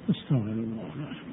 استغفر الله.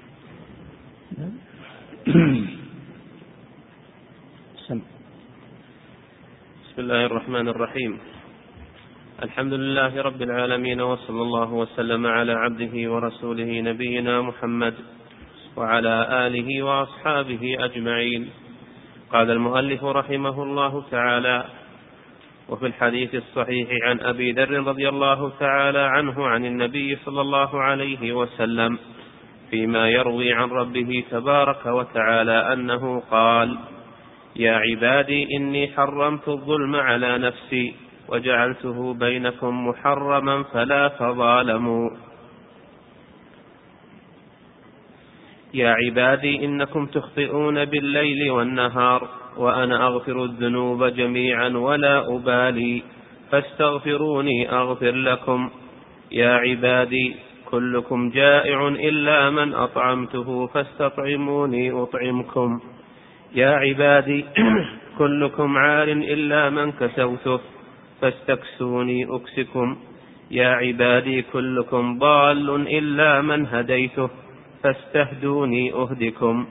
بسم الله الرحمن الرحيم. الحمد لله رب العالمين، وصلى الله وسلم على عبده ورسوله نبينا محمد وعلى آله وأصحابه أجمعين. قال المؤلف رحمه الله تعالى: وفي الحديث الصحيح عن أبي ذر رضي الله تعالى عنه عن النبي صلى الله عليه وسلم فيما يروي عن ربه تبارك وتعالى أنه قال: يا عبادي إني حرمت الظلم على نفسي وجعلته بينكم محرما فلا تظالموا. يا عبادي إنكم تخطئون بالليل والنهار وأنا أغفر الذنوب جميعا ولا أبالي فاستغفروني أغفر لكم. يا عبادي كلكم جائع إلا من أطعمته فاستطعموني أطعمكم. يا عبادي كلكم عار إلا من كسوته فاستكسوني أكسكم. يا عبادي كلكم ضال إلا من هديته فاستهدوني أهدكم.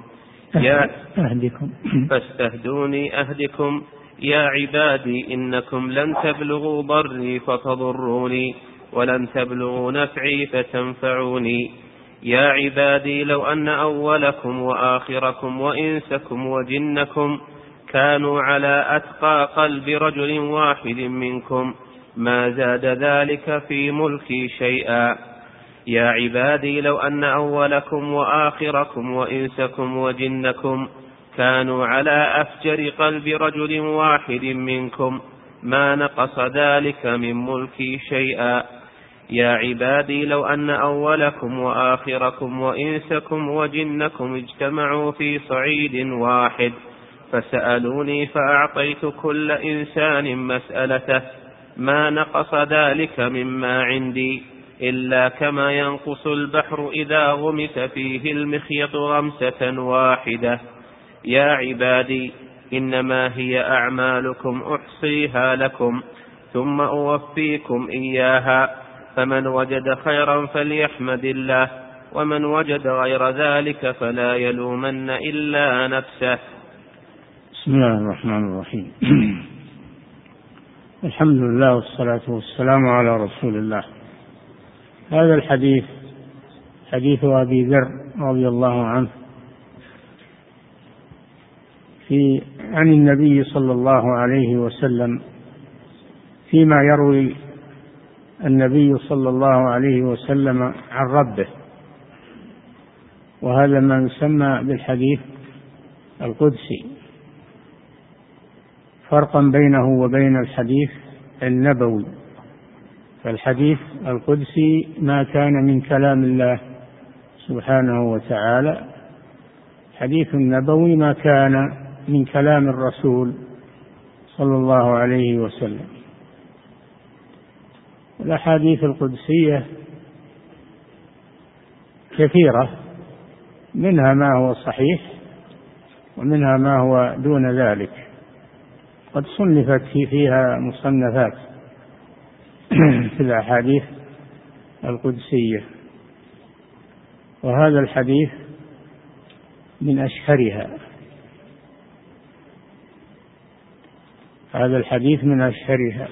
فاستهدوني أهدكم. يا عبادي إنكم لن تبلغوا ضري فتضروني ولن تبلغوا نفعي فتنفعوني. يا عبادي لو أن أولكم وآخركم وإنسكم وجنكم كانوا على أتقى قلب رجل واحد منكم ما زاد ذلك في ملكي شيئا. يا عبادي لو أن أولكم وآخركم وإنسكم وجنكم كانوا على أفجر قلب رجل واحد منكم ما نقص ذلك من ملكي شيئا. يا عبادي لو أن أولكم وآخركم وإنسكم وجنكم اجتمعوا في صعيد واحد فسألوني فأعطيت كل إنسان مسألته ما نقص ذلك مما عندي إلا كما ينقص البحر إذا غمس فيه المخيط غمسة واحدة. يا عبادي إنما هي أعمالكم أحصيها لكم ثم أوفيكم إياها، فمن وجد خيرا فليحمد الله ومن وجد غير ذلك فلا يلومن إلا نفسه. بسم الله الرحمن الرحيم. الحمد لله والصلاة والسلام على رسول الله. هذا الحديث حديث أبي ذر رضي الله عنه عن النبي صلى الله عليه وسلم فيما يروي النبي صلى الله عليه وسلم عن ربه، وهذا ما يسمى بالحديث القدسي، فرقا بينه وبين الحديث النبوي. فالحديث القدسي ما كان من كلام الله سبحانه وتعالى، الحديث النبوي ما كان من كلام الرسول صلى الله عليه وسلم. الأحاديث القدسية كثيرة، منها ما هو صحيح ومنها ما هو دون ذلك، قد صنفت فيها مصنفات في الأحاديث القدسية، وهذا الحديث من أشهرها. هذا الحديث من أشهرها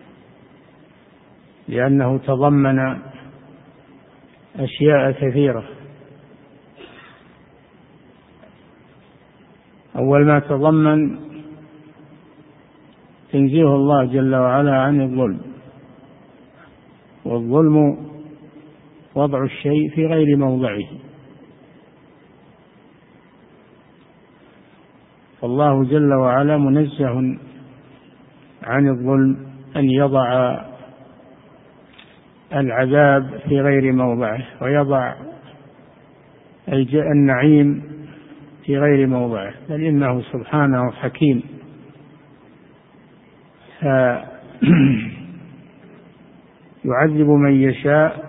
لأنه تضمن أشياء كثيرة. أول ما تضمن تنزيه الله جل وعلا عن الظلم، والظلم وضع الشيء في غير موضعه، فالله جل وعلا منزه عن الظلم، أن يضع العذاب في غير موضعه ويضع النعيم في غير موضعه، بل إنه سبحانه حكيم يعذب من يشاء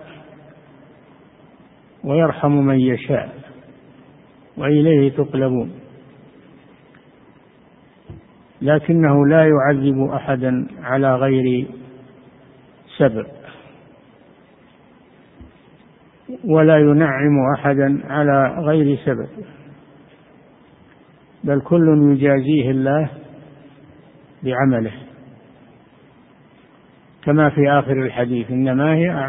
ويرحم من يشاء وإليه تقلبون، لكنه لا يعذب أحدا على غير سبب. ولا ينعم أحدا على غير سبب، بل كل يجازيه الله بعمله، كما في آخر الحديث: إنما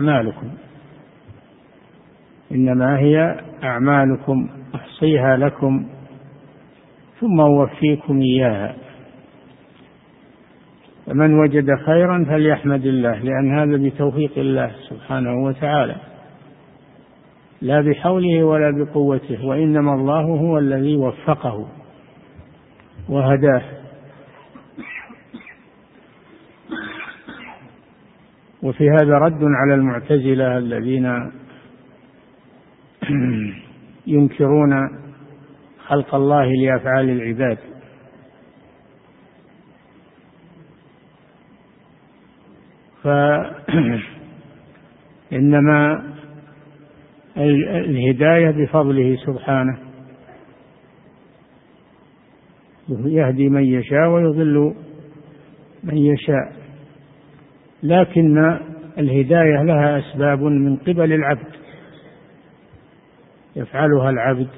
هي أعمالكم أحصيها لكم ثم أوفيكم إياها. فمن وجد خيرا فليحمد الله، لأن هذا بتوفيق الله سبحانه وتعالى، لا بحوله ولا بقوته، وإنما الله هو الذي وفقه وهداه. وفي هذا رد على المعتزلة الذين ينكرون خلق الله لأفعال العباد. فإنما الهداية بفضله سبحانه، يهدي من يشاء ويضل من يشاء، لكن الهداية لها أسباب من قبل العبد يفعلها العبد،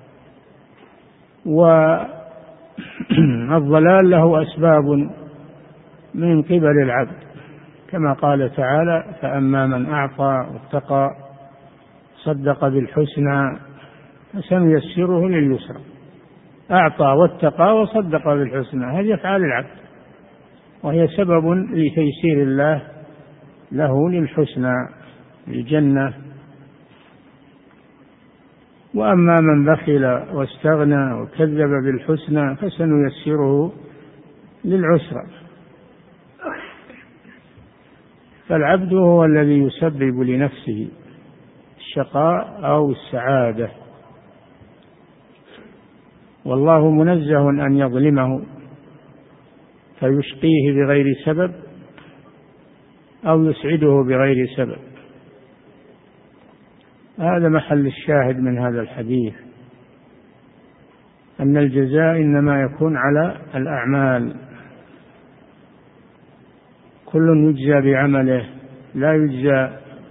والضلال له أسباب من قبل العبد، كما قال تعالى: فأما من أعطى واتقى صدق بالحسنى فسنيسره لليسرى. أعطى واتقى وصدق بالحسنى، هذه أفعال العبد، وهي سبب لتيسير الله له للحسنى الجنة. وأما من بخل واستغنى وكذب بالحسنى فسنيسره للعسرى. فالعبد هو الذي يسبب لنفسه الشقاء أو السعادة، والله منزه أن يظلمه فيشقيه بغير سبب أو يسعده بغير سبب. هذا محل الشاهد من هذا الحديث، أن الجزاء إنما يكون على الأعمال، كل يجزى بعمله، لا يجزى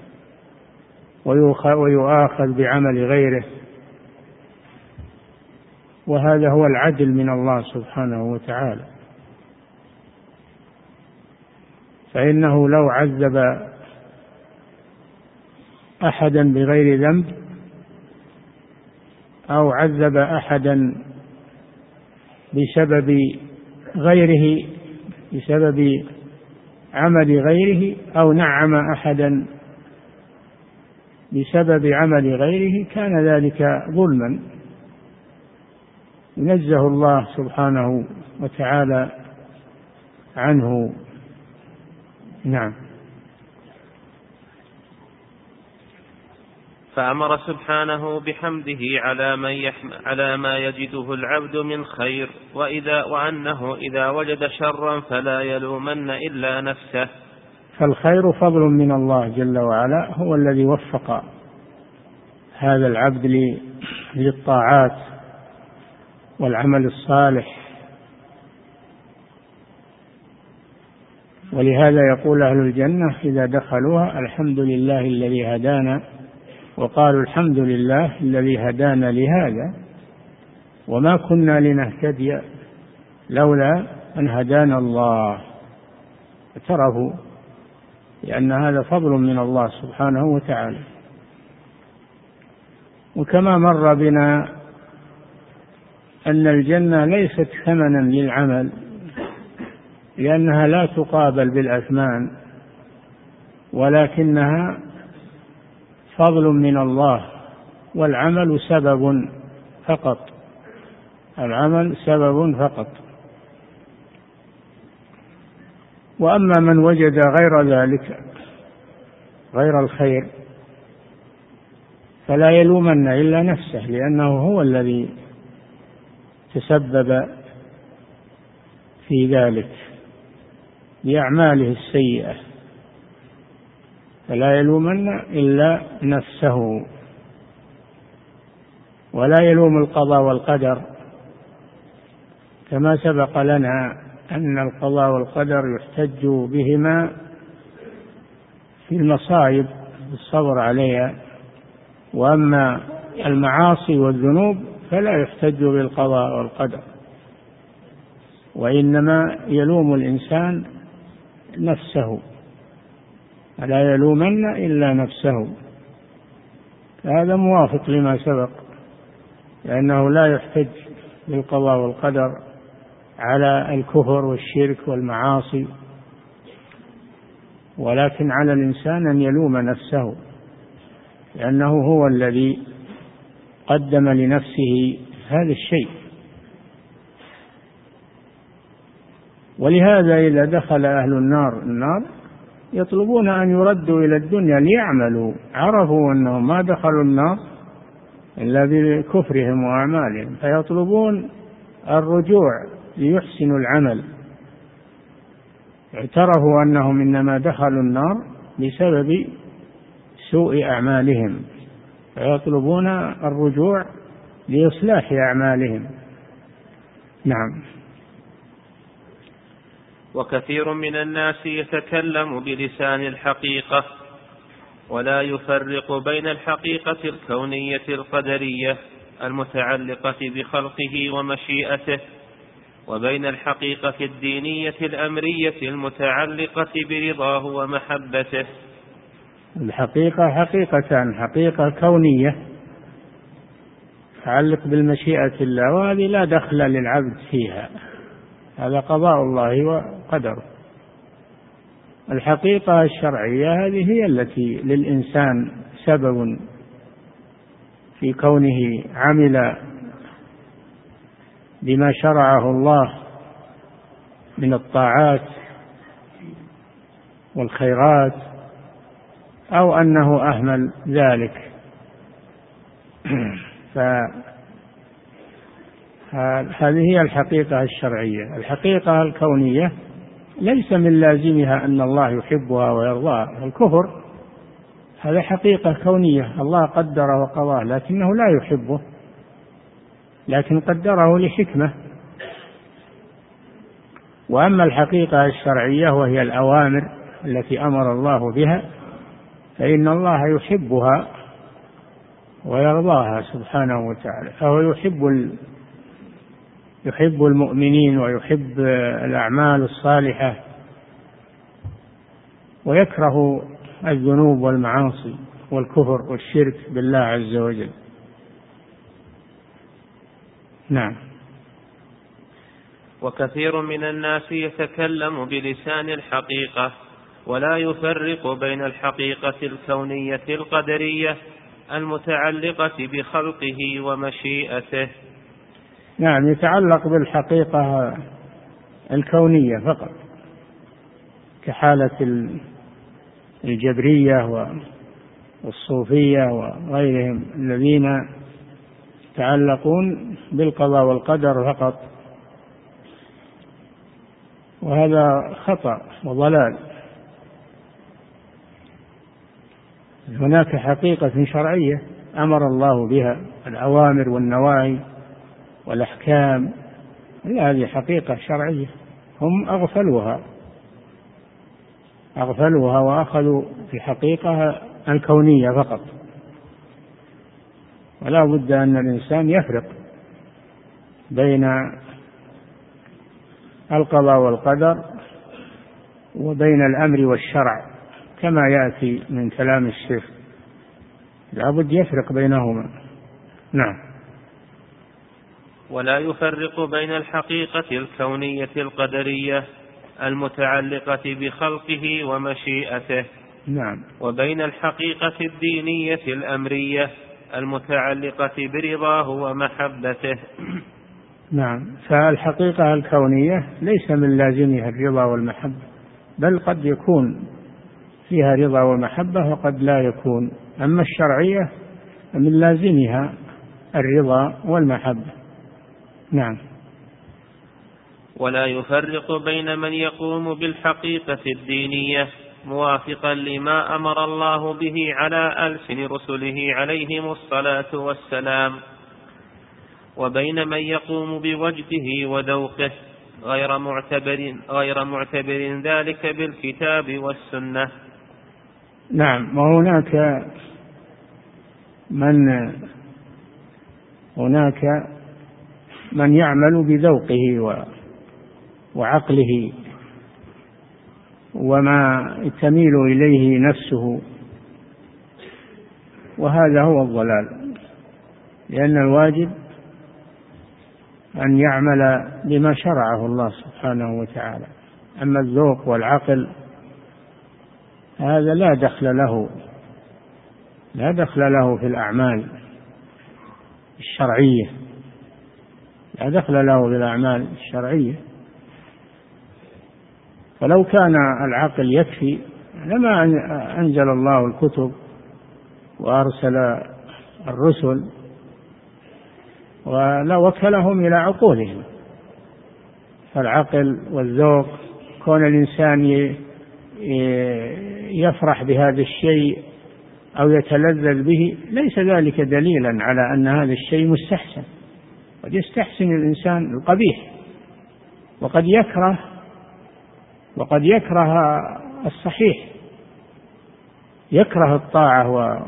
ويؤاخذ بعمل غيره. وهذا هو العدل من الله سبحانه وتعالى، فإنه لو عذب أحدا بغير ذنب أو عذب أحدا بسبب غيره، بسبب عمل غيره، أو نعم أحدا بسبب عمل غيره، كان ذلك ظلما، ينزه الله سبحانه وتعالى عنه. نعم. فأمر سبحانه بحمده على ما يجده العبد من خير، وأنه إذا وجد شرا فلا يلومن إلا نفسه. فالخير فضل من الله جل وعلا، هو الذي وفق هذا العبد للطاعات والعمل الصالح. ولهذا يقول أهل الجنة إذا دخلوها: الحمد لله الذي هدانا، وقالوا الحمد لله الذي هدانا لهذا وما كنا لنهتدي لولا أن هدانا الله. اعترفوا لأن هذا فضل من الله سبحانه وتعالى. وكما مر بنا أن الجنة ليست ثمنا للعمل، لأنها لا تقابل بالأثمان، ولكنها فضل من الله، والعمل سبب فقط، العمل سبب فقط. وأما من وجد غير ذلك، غير الخير، فلا يلومن إلا نفسه، لأنه هو الذي تسبب في ذلك بأعماله السيئة، فلا يلومن إلا نفسه. ولا يلوم القضاء والقدر، كما سبق لنا أن القضاء والقدر يحتج بهما في المصائب بالصبر عليها، وأما المعاصي والذنوب فلا يحتج بالقضاء والقدر، وإنما يلوم الإنسان نفسه، لا يلومن إلا نفسه. هذا موافق لما سبق، لأنه لا يحتج بالقضاء والقدر على الكفر والشرك والمعاصي، ولكن على الإنسان أن يلوم نفسه، لأنه هو الذي قدم لنفسه هذا الشيء. ولهذا إذا دخل أهل النار يطلبون أن يردوا إلى الدنيا ليعملوا، عرفوا أنهم ما دخلوا النار إلا بكفرهم وأعمالهم، فيطلبون الرجوع ليحسنوا العمل. اعترفوا أنهم إنما دخلوا النار بسبب سوء أعمالهم، فيطلبون الرجوع لإصلاح أعمالهم. نعم. وكثير من الناس يتكلم بلسان الحقيقة ولا يفرق بين الحقيقة الكونية القدرية المتعلقة بخلقه ومشيئته وبين الحقيقة الدينية الأمرية المتعلقة برضاه ومحبته. الحقيقة حقيقتان: حقيقة كونية تتعلق بالمشيئة الله، وهذه لا دخل للعبد فيها، هذا قضاء الله وقدره. الحقيقة الشرعية هذه هي التي للإنسان سبب في كونه عمل بما شرعه الله من الطاعات والخيرات، أو أنه أهمل ذلك. هذه هي الحقيقة الشرعية. الحقيقة الكونية ليس من لازمها أن الله يحبها ويرضاها. الكفر هذا حقيقة كونية، الله قدر وقضاه لكنه لا يحبه، لكن قدره لحكمة. وأما الحقيقة الشرعية وهي الأوامر التي أمر الله بها فإن الله يحبها ويرضاها سبحانه وتعالى، فهو يحب المؤمنين ويحب الأعمال الصالحة، ويكره الذنوب والمعاصي والكفر والشرك بالله عز وجل. نعم. وكثير من الناس يتكلم بلسان الحقيقة ولا يفرق بين الحقيقة الكونية القدرية المتعلقة بخلقه ومشيئته. نعم، يتعلق بالحقيقة الكونية فقط، كحالة الجبرية والصوفية وغيرهم الذين يتعلقون بالقضاء والقدر فقط، وهذا خطأ وضلال. هناك حقيقة شرعية أمر الله بها، الأوامر والنواهي والأحكام، هذه حقيقة شرعية، هم أغفلوها وأخذوا في حقيقة الكونية فقط. ولا بد أن الإنسان يفرق بين القضاء والقدر وبين الأمر والشرع كما يأتي من كلام الشيخ، لا بد يفرق بينهما. نعم. ولا يفرق بين الحقيقة الكونية القدرية المتعلقة بخلقه ومشيئته، نعم، وبين الحقيقة الدينية الأمرية المتعلقة برضاه ومحبته. نعم. فالحقيقة الكونية ليس من لازمها الرضا والمحبة، بل قد يكون فيها رضا ومحبة وقد لا يكون. أما الشرعية من لازمها الرضا والمحبة. نعم. ولا يفرق بين من يقوم بالحقيقة الدينية موافقا لما أمر الله به على ألسن رسله عليهم الصلاة والسلام، وبين من يقوم بوجده وذوقه غير معتبر ذلك بالكتاب والسنة. نعم. وهناك هناك من يعمل بذوقه وعقله وما تميل إليه نفسه، وهذا هو الضلال، لأن الواجب أن يعمل بما شرعه الله سبحانه وتعالى. أما الذوق والعقل هذا لا دخل له في الأعمال الشرعية، لا دخل له في الأعمال الشرعية. فلو كان العقل يكفي لما أنزل الله الكتب وأرسل الرسل ولا وكلهم إلى عقولهم. فالعقل والذوق، كون الإنسان يفرح بهذا الشيء أو يتلذذ به، ليس ذلك دليلا على أن هذا الشيء مستحسن. قد يستحسن الإنسان القبيح، وقد يكره الصحيح، يكره الطاعة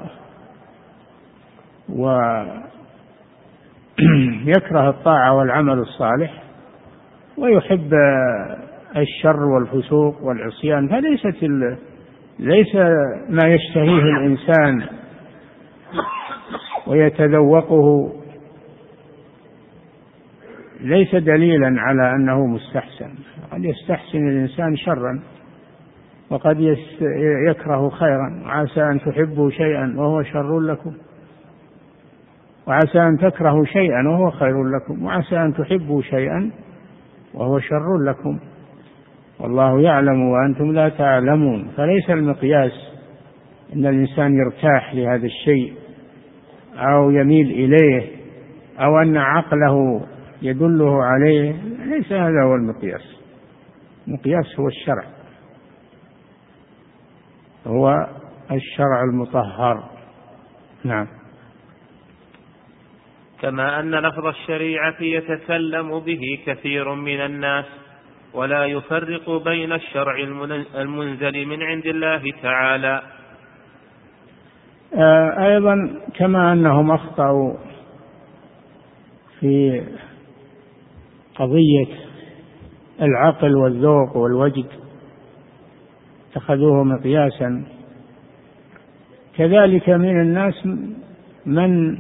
يكره الطاعة والعمل الصالح، ويحب الشر والفسوق والعصيان. ليس ما يشتهيه الإنسان ويتذوقه ليس دليلا على أنه مستحسن. قد يستحسن الإنسان شرا، وقد يكره خيرا. عسى أن تحبوا شيئا وهو شر لكم، وعسى أن تكرهوا شيئا وهو خير لكم، وعسى أن تحبوا شيئا وهو شر لكم، والله يعلم وأنتم لا تعلمون. فليس المقياس أن الإنسان يرتاح لهذا الشيء أو يميل إليه أو أن عقله يدله عليه، ليس هذا هو المقياس. المقياس هو الشرع، هو الشرع المطهر. نعم. كما أن لفظ الشريعة يتكلم به كثير من الناس ولا يفرق بين الشرع المنزل من عند الله تعالى. أيضا كما أنهم أخطأوا في قضية العقل والذوق والوجد، اتخذوه مقياسا، كذلك من الناس من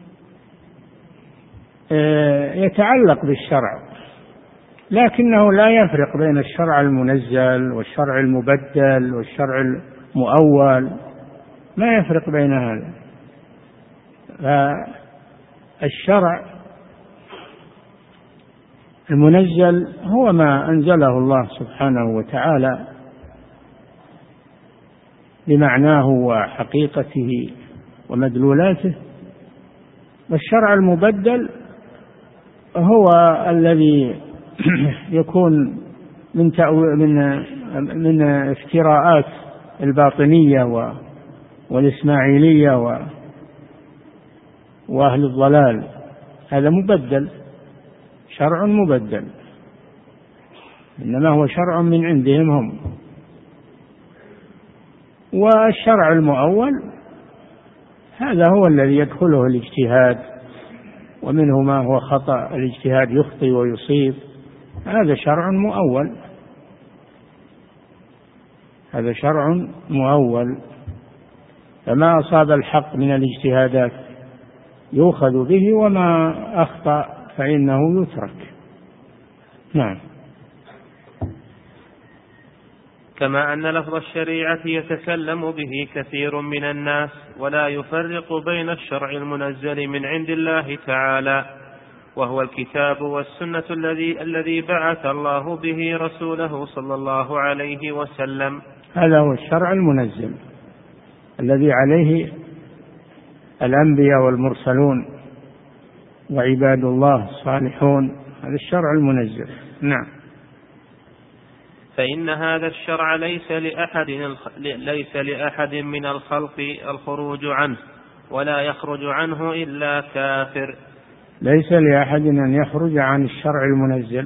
يتعلق بالشرع لكنه لا يفرق بين الشرع المنزل والشرع المبدل والشرع المؤول، ما يفرق بين هذا. فالشرع المنزل هو ما أنزله الله سبحانه وتعالى بمعناه وحقيقته ومدلولاته، والشرع المبدل هو الذي يكون من افتراءات الباطنية والإسماعيلية وأهل الضلال. هذا مبدل، شرع مبدل، إنما هو شرع من عندهم هم. والشرع المؤول هذا هو الذي يدخله الاجتهاد، ومنه ما هو خطأ، الاجتهاد يخطئ ويصيب، هذا شرع مؤول، هذا شرع مؤول. فما أصاب الحق من الاجتهادات يؤخذ به، وما أخطأ فإنه يترك. نعم. كما أن لفظ الشريعة يتكلم به كثير من الناس ولا يفرق بين الشرع المنزل من عند الله تعالى، وهو الكتاب والسنة الذي بعث الله به رسوله صلى الله عليه وسلم. هذا هو الشرع المنزل الذي عليه الأنبياء والمرسلون وعباد الله الصالحون، هذا الشرع المنزل. نعم. فإن هذا الشرع ليس لأحد من الخلق الخروج عنه، ولا يخرج عنه إلا كافر. ليس لأحد أن يخرج عن الشرع المنزل،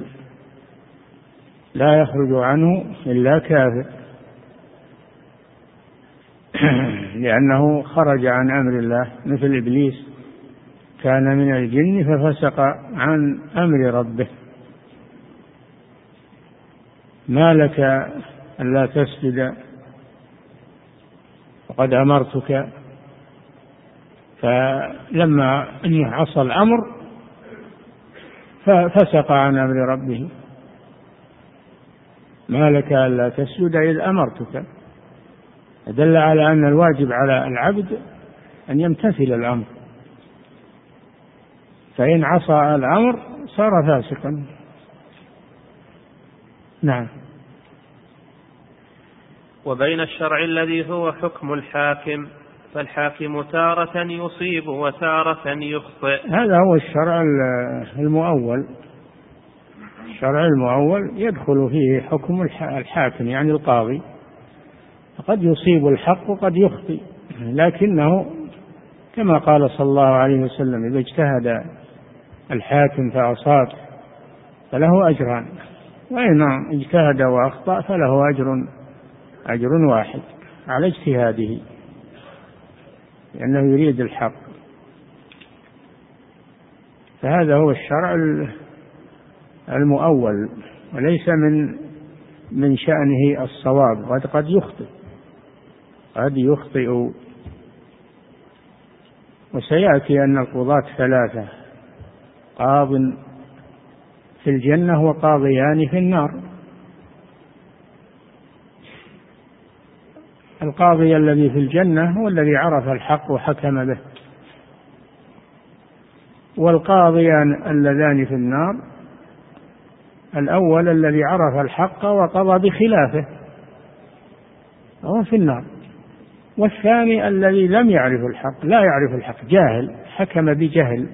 لا يخرج عنه إلا كافر. لأنه خرج عن أمر الله، مثل إبليس كان من الجن ففسق عن أمر ربه. ما لك ألا تسجد وقد أمرتك؟ فلما عصى الأمر ففسق عن أمر ربه. ما لك ألا تسجد إذ أمرتك، دل على أن الواجب على العبد أن يمتثل الأمر، فإن عصى الأمر صار فاسقا. نعم. وبين الشرع الذي هو حكم الحاكم، فالحاكم تارة يصيب وتارة يخطئ. هذا هو الشرع المؤول. الشرع المؤول يدخل فيه حكم الحاكم يعني القاضي، قد يصيب الحق وقد يخطئ، لكنه كما قال صلى الله عليه وسلم: إذا اجتهد الحاكم فأصاب فله أجران، وإن اجتهد وأخطأ فله أجر واحد على اجتهاده، لأنه يريد الحق. فهذا هو الشرع المؤول، وليس من شأنه الصواب، قد يخطئ. وسيأتي أن القضاة ثلاثة: قاض في الجنة وقاضيان في النار. القاضي الذي في الجنة هو الذي عرف الحق وحكم به، والقاضيان اللذان في النار: الأول الذي عرف الحق وقضى بخلافه وهو في النار، والثاني الذي لم يعرف الحق، لا يعرف الحق، جاهل، حكم بجهل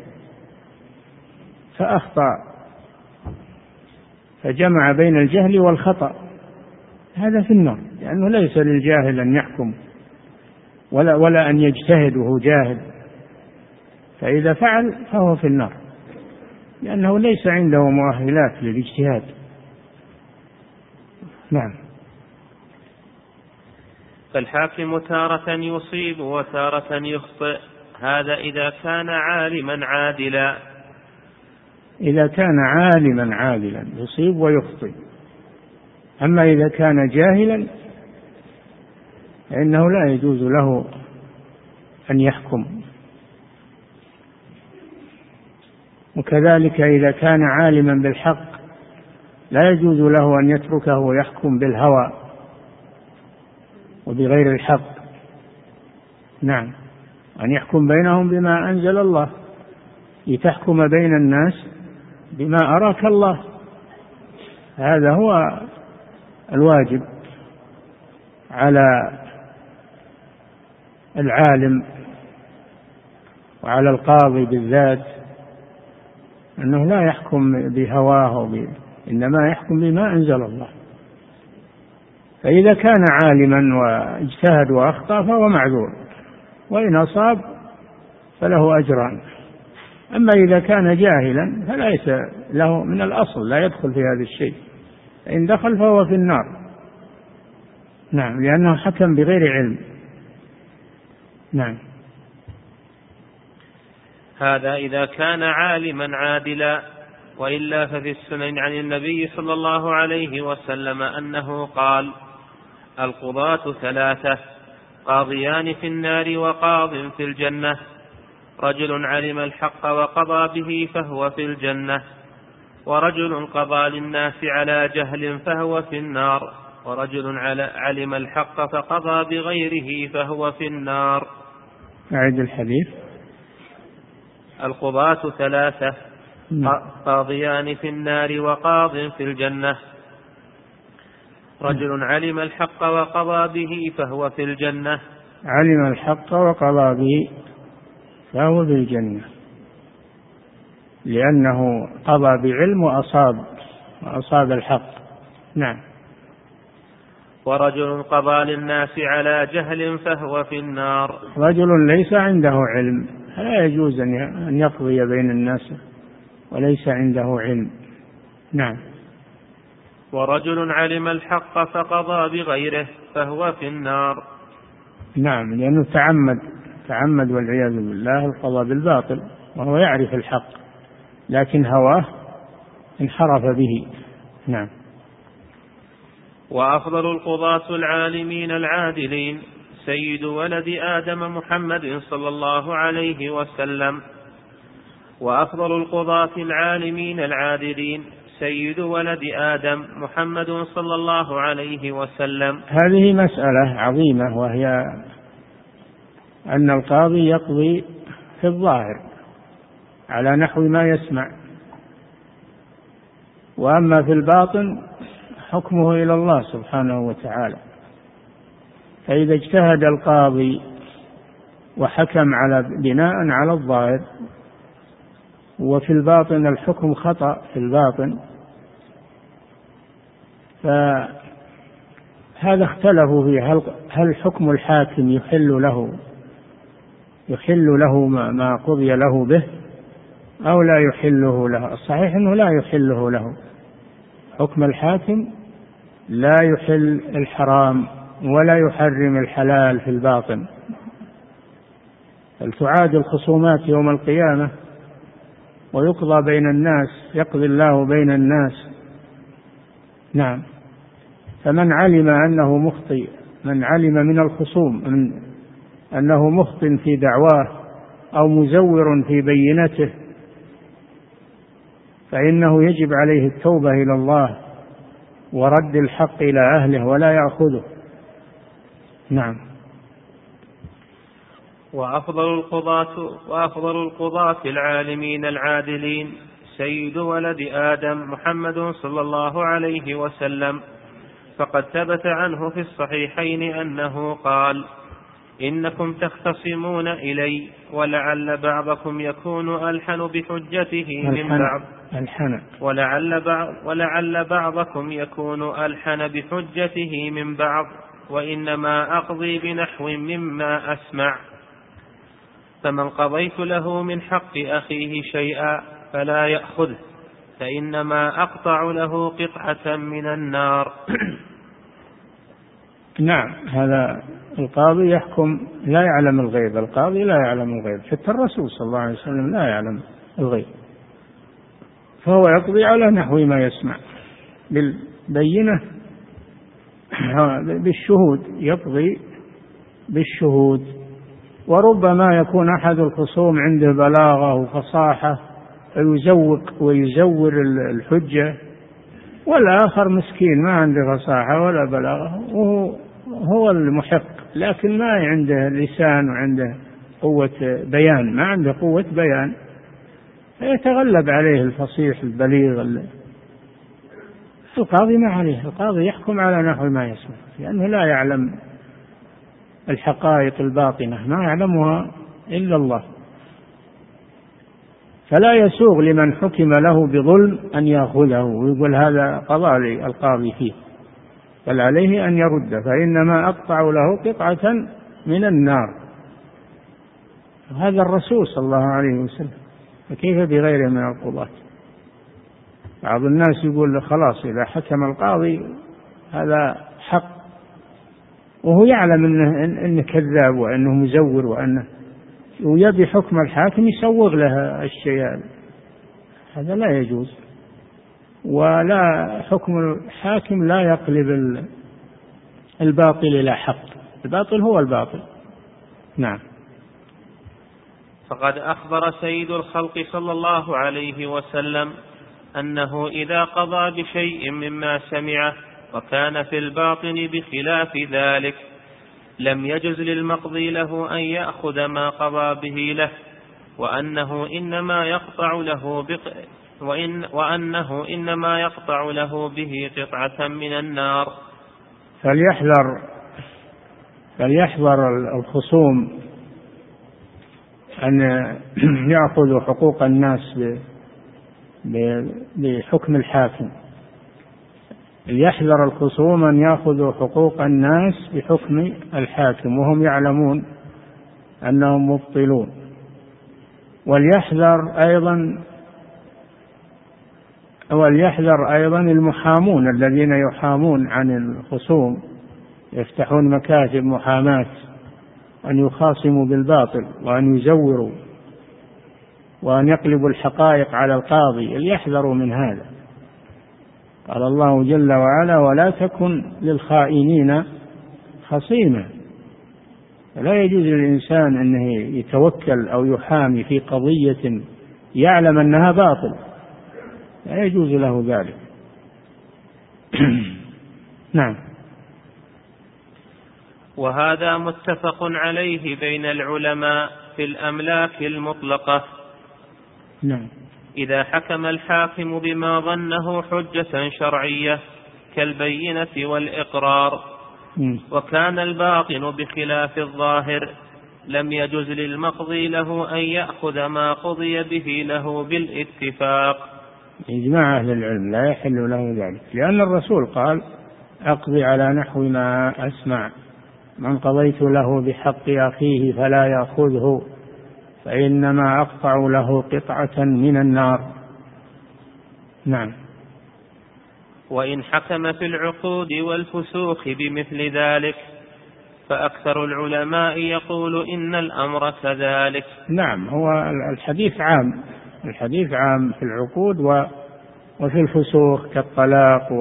فأخطأ، فجمع بين الجهل والخطأ، هذا في النار، لأنه ليس للجاهل أن يحكم ولا أن يجتهد وهو جاهل، فإذا فعل فهو في النار، لأنه ليس عنده مؤهلات للاجتهاد. نعم. فالحاكم تارة يصيب وتارة يخطئ، هذا إذا كان عالما عادلا. إذا كان عالما عادلا يصيب ويخطئ، أما إذا كان جاهلا فإنه لا يجوز له أن يحكم. وكذلك إذا كان عالما بالحق لا يجوز له أن يتركه ويحكم بالهوى وبغير الحق. نعم، أن يحكم بينهم بما أنزل الله، لتحكم بين الناس بما أراك الله، هذا هو الواجب على العالم وعلى القاضي بالذات، أنه لا يحكم بهواه، إنما يحكم بما أنزل الله. فإذا كان عالما واجتهد وأخطأ فهو معذور، وإن أصاب فله أجران. أما إذا كان جاهلا فليس له من الأصل، لا يدخل في هذا الشيء، فإن دخل فهو في النار. نعم، لأنه حكم بغير علم. نعم. هذا إذا كان عالما عادلا، وإلا ففي السنن عن النبي صلى الله عليه وسلم أنه قال: القضاة ثلاثة، قاضيان في النار وقاض في الجنة، رجل علم الحق وقضى به فهو في الجنة، ورجل قضى للناس على جهل فهو في النار، ورجل علم الحق فقضى بغيره فهو في النار. أعد الحديث. القضاة ثلاثة، قاضيان في النار وقاض في الجنة، رجل علم الحق وقضى به فهو في الجنة. علم الحق وقضى به فهو في الجنة، لأنه قضى بعلم وأصاب الحق. نعم. ورجل قضى للناس على جهل فهو في النار. رجل ليس عنده علم لا يجوز أن يقضي بين الناس وليس عنده علم. نعم. ورجل علم الحق فقضى بغيره فهو في النار. نعم، لأنه تعمد والعياذ بالله القضاء بالباطل، وهو يعرف الحق لكن هواه انحرف به. نعم. وأفضل القضاة العالمين العادلين سيد ولد آدم محمد صلى الله عليه وسلم. وأفضل القضاة العالمين العادلين سيد ولد آدم محمد صلى الله عليه وسلم. هذه مسألة عظيمة، وهي أن القاضي يقضي في الظاهر على نحو ما يسمع، وأما في الباطن حكمه إلى الله سبحانه وتعالى. فإذا اجتهد القاضي وحكم على بناء على الظاهر وفي الباطن الحكم خطأ في الباطن، فهذا اختلفوا فيه، هل حكم الحاكم يحل له ما قضي له به أو لا يحله له؟ الصحيح أنه لا يحله له. حكم الحاكم لا يحل الحرام ولا يحرم الحلال في الباطن، بل تعاد الخصومات يوم القيامة ويقضى بين الناس، يقضي الله بين الناس. نعم. فمن علم أنه مخطئ، من علم من الخصوم أنه مخطئ في دعواه أو مزور في بينته، فإنه يجب عليه التوبة إلى الله ورد الحق إلى أهله ولا يأخذه. نعم. وأفضل القضاة العالمين العادلين سيد ولد آدم محمد صلى الله عليه وسلم. فقد ثبت عنه في الصحيحين أنه قال: إنكم تختصمون إلي ولعل بعضكم يكون ألحن بحجته من بعض ولعل بعضكم يكون ألحن بحجته من بعض، وإنما أقضي بنحو مما أسمع. فمن قضيت له من حق أخيه شيئا فلا يأخذه، فإنما أقطع له قطعة من النار. نعم. هذا القاضي يحكم لا يعلم الغيب، القاضي لا يعلم الغيب، حتى الرسول صلى الله عليه وسلم لا يعلم الغيب، فهو يقضي على نحو ما يسمع بالبينة بالشهود، يقضي بالشهود. وربما يكون أحد الخصوم عنده بلاغة وفصاحة فيزوق ويزور الحجة، والآخر مسكين ما عنده فصاحة ولا بلاغة وهو المحق، لكن ما عنده لسان وعنده قوة بيان، ما عنده قوة بيان، فيتغلب عليه الفصيح البليغ. القاضي ما عليه، القاضي يحكم على نحو ما يسمع، لأنه لا يعلم الحقائق الباطنة، ما يعلمها إلا الله. فلا يسوغ لمن حكم له بظلم أن يأخذه ويقول هذا قضى لي القاضي فيه، بل عليه أن يرد، فإنما أقطع له قطعة من النار. هذا الرسول صلى الله عليه وسلم، فكيف بغيره من القضاة؟ بعض الناس يقول خلاص إذا حكم القاضي هذا حق، وهو يعلم أنه كذاب وأنه مزور ويبي حكم الحاكم يسوغ له الشيء، هذا لا يجوز. ولا حكم الحاكم لا يقلب الباطل إلى حق، الباطل هو الباطل. نعم. فقد أخبر سيد الخلق صلى الله عليه وسلم أنه إذا قضى بشيء مما سمعه وكان في الباطن بخلاف ذلك لم يجز للمقضي له أن يأخذ ما قضى به له، وأنه إنما يقطع له به قطعة من النار. فليحذر الخصوم أن يأخذوا حقوق الناس بحكم الحاكم، ليحذر الخصوم أن يأخذوا حقوق الناس بحكم الحاكم وهم يعلمون أنهم مبطلون. وليحذر أيضا المحامون الذين يحامون عن الخصوم، يفتحون مكاتب محاماة وأن يخاصموا بالباطل وأن يزوروا وأن يقلبوا الحقائق على القاضي، ليحذروا من هذا. قال الله جل وعلا: ولا تكن للخائنين خصيما. فلا يجوز للإنسان أنه يتوكل أو يحامي في قضية يعلم أنها باطل، لا يجوز له ذلك. نعم. وهذا متفق عليه بين العلماء في الأملاك المطلقة. نعم. إذا حكم الحاكم بما ظنه حجة شرعية كالبينة والإقرار وكان الباطن بخلاف الظاهر، لم يجز للمقضي له أن يأخذ ما قضي به له بالاتفاق. إجماع أهل العلم لا يحل له ذلك، لأن الرسول قال: أقضي على نحو ما أسمع، من قضيت له بحق أخيه فلا يأخذه فإنما أقطع له قطعة من النار. نعم. وإن حكم في العقود والفسوق بمثل ذلك فأكثر العلماء يقول إن الأمر كذلك. نعم، هو الحديث عام، الحديث عام في العقود وفي الفسوق كالطلاق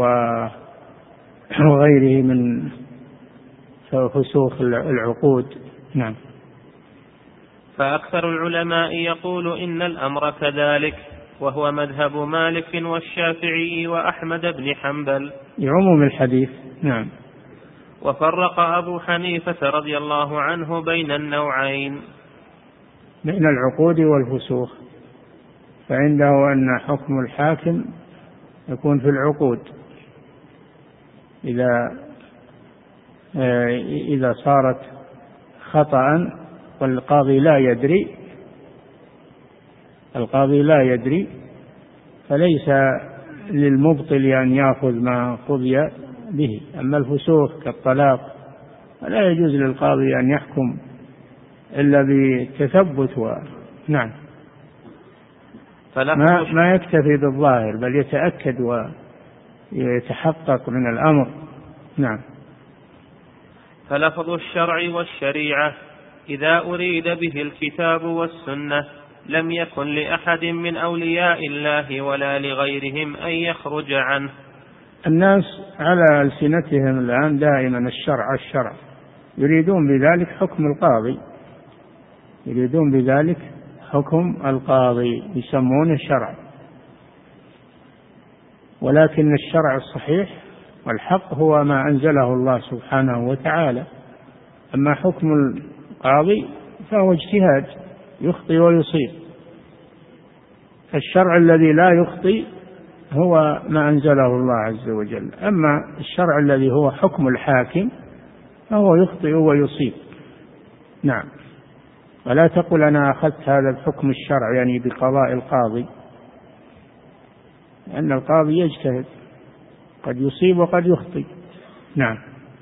وغيره من فسوق العقود. نعم. فأكثر العلماء يقول إن الأمر كذلك، وهو مذهب مالك والشافعي وأحمد بن حنبل بعموم الحديث. نعم. وفرق أبو حنيفة رضي الله عنه بين النوعين، بين العقود والفسوق، فعنده أن حكم الحاكم يكون في العقود إذا صارت خطأ والقاضي لا يدري فليس للمبطل أن يأخذ ما قضي به. أما الفسوق كالطلاق فلا يجوز للقاضي أن يحكم إلا بالتثبت. نعم. ما يكتفي بالظاهر بل يتأكد ويتحقق من الأمر. نعم. فلفظ الشرع والشريعة إذا أريد به الكتاب والسنة لم يكن لأحد من أولياء الله ولا لغيرهم أن يخرج عنه. الناس على ألسنتهم الآن دائما الشرع، يريدون بذلك حكم القاضي، يسمونه شرع، ولكن الشرع الصحيح والحق هو ما أنزله الله سبحانه وتعالى. أما حكم القاضي فهو اجتهاد، يخطئ ويصيب. الشرع الذي لا يخطئ هو ما أنزله الله عز وجل، أما الشرع الذي هو حكم الحاكم فهو يخطئ ويصيب. نعم. ولا تقل أنا أخذت هذا بحكم الشرع يعني بقضاء القاضي، لأن القاضي يجتهد، قد يصيب وقد يخطئ. نعم.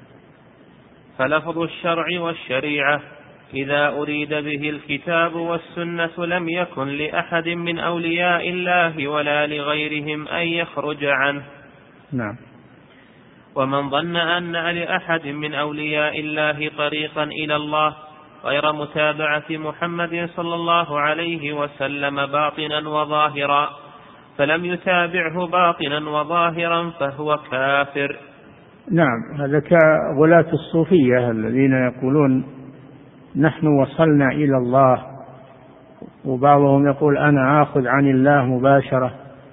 فلفظ الشرع والشريعة إذا أريد به الكتاب والسنة لم يكن لأحد من أولياء الله ولا لغيرهم أن يخرج عنه. نعم. ومن ظن أن لأحد من أولياء الله طريقا إلى الله غير متابعة محمد صلى الله عليه وسلم باطنا وظاهرا فلم يتابعه باطنا وظاهرا فهو كافر. نعم. هذا كغلاة الصوفية الذين يقولون نحن وصلنا إلى الله، وبعضهم يقول أنا آخذ عن الله مباشرة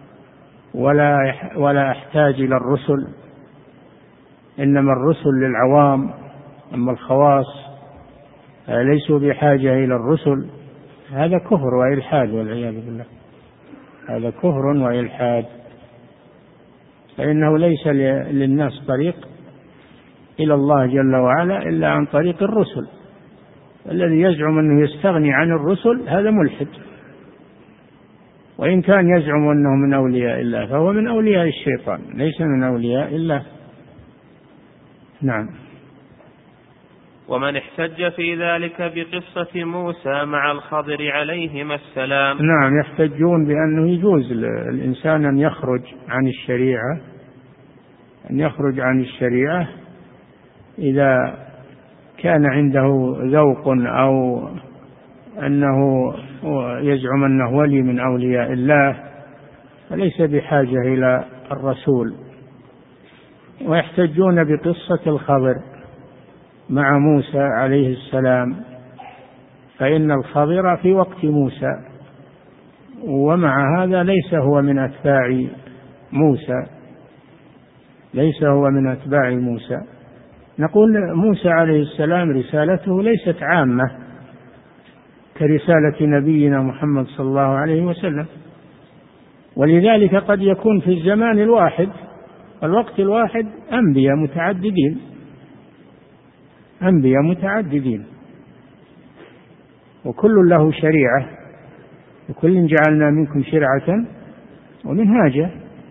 ولا أحتاج إلى الرسل، إنما الرسل للعوام، أما الخواص ليسوا بحاجة إلى الرسل. هذا كفر وإلحاد والعياذ بالله، هذا كفر وإلحاد، فإنه ليس للناس طريق إلى الله جل وعلا إلا عن طريق الرسل. الذي يزعم أنه يستغني عن الرسل هذا ملحد، وإن كان يزعم أنه من أولياء الله فهو من أولياء الشيطان، ليس من أولياء الله. نعم. ومن احتج في ذلك بقصة موسى مع الخضر عليهما السلام. نعم، يحتجون بأنه يجوز الإنسان أن يخرج عن الشريعة إذا كان عنده ذوق أو أنه يزعم أنه ولي من أولياء الله فليس بحاجة إلى الرسول. ويحتجون بقصة الخضر مع موسى عليه السلام، فإن الخضر في وقت موسى، ومع هذا ليس هو من أتباع موسى، ليس هو من أتباع موسى. نقول موسى عليه السلام رسالته ليست عامة كرسالة نبينا محمد صلى الله عليه وسلم، ولذلك قد يكون في الزمان الواحد الوقت الواحد أنبياء متعددين وكل له شريعة، وكل جعلنا منكم شرعة ومنهاجا،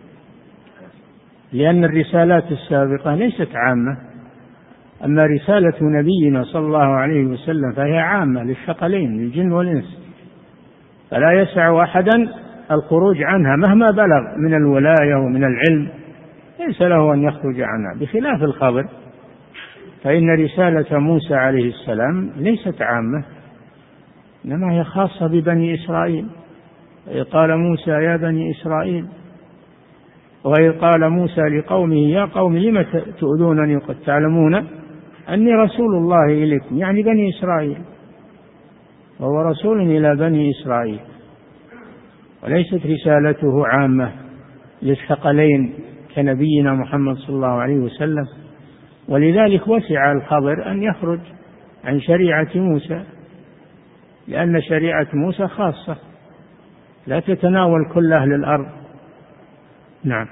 لأن الرسالات السابقة ليست عامة. أما رسالة نبينا صلى الله عليه وسلم فهي عامة للثقلين للجن والإنس، فلا يسع أحدا الخروج عنها مهما بلغ من الولاية ومن العلم، ليس له أن يخرج عنها، بخلاف الخبر فإن رسالة موسى عليه السلام ليست عامة، إنما هي خاصة ببني إسرائيل. قال موسى يا بني إسرائيل، وإذ قال موسى لقومه يا قوم لم تؤذونني قد تعلمون أني رسول الله إليكم، يعني بني إسرائيل، وهو رسول إلى بني إسرائيل، وليست رسالته عامة للثقلين كنبينا محمد صلى الله عليه وسلم. ولذلك وسع الخضر أن يخرج عن شريعة موسى، لأن شريعة موسى خاصة لا تتناول كل أهل الأرض. نعم.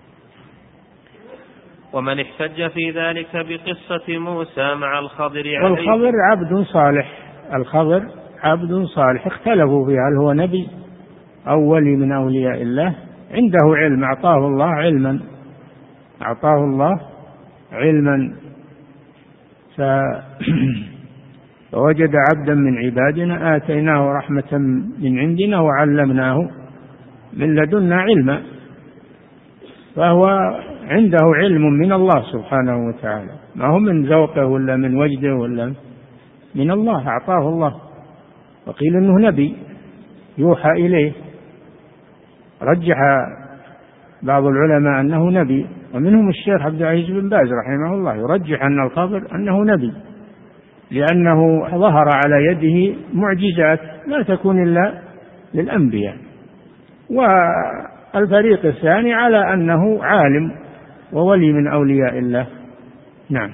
ومن احتج في ذلك بقصة موسى مع الخضر عليه، والخضر عبد صالح، الخضر عبد صالح، اختلفوا فيه هل هو نبي أو ولي من أولياء الله، عنده علم، أعطاه الله علما فوجد عبدا من عبادنا آتيناه رحمة من عندنا وعلمناه من لدنا علما، فهو عنده علم من الله سبحانه وتعالى، ما هو من ذوقه ولا من وجده ولا من الله، أعطاه الله. وقيل إنه نبي يوحى إليه، رجح بعض العلماء أنه نبي، ومنهم الشيخ عبد العزيز بن باز رحمه الله يرجح أن الخضر أنه نبي، لأنه ظهر على يده معجزات لا تكون إلا للأنبياء. والفريق الثاني على أنه عالم وولي من أولياء الله. نعم.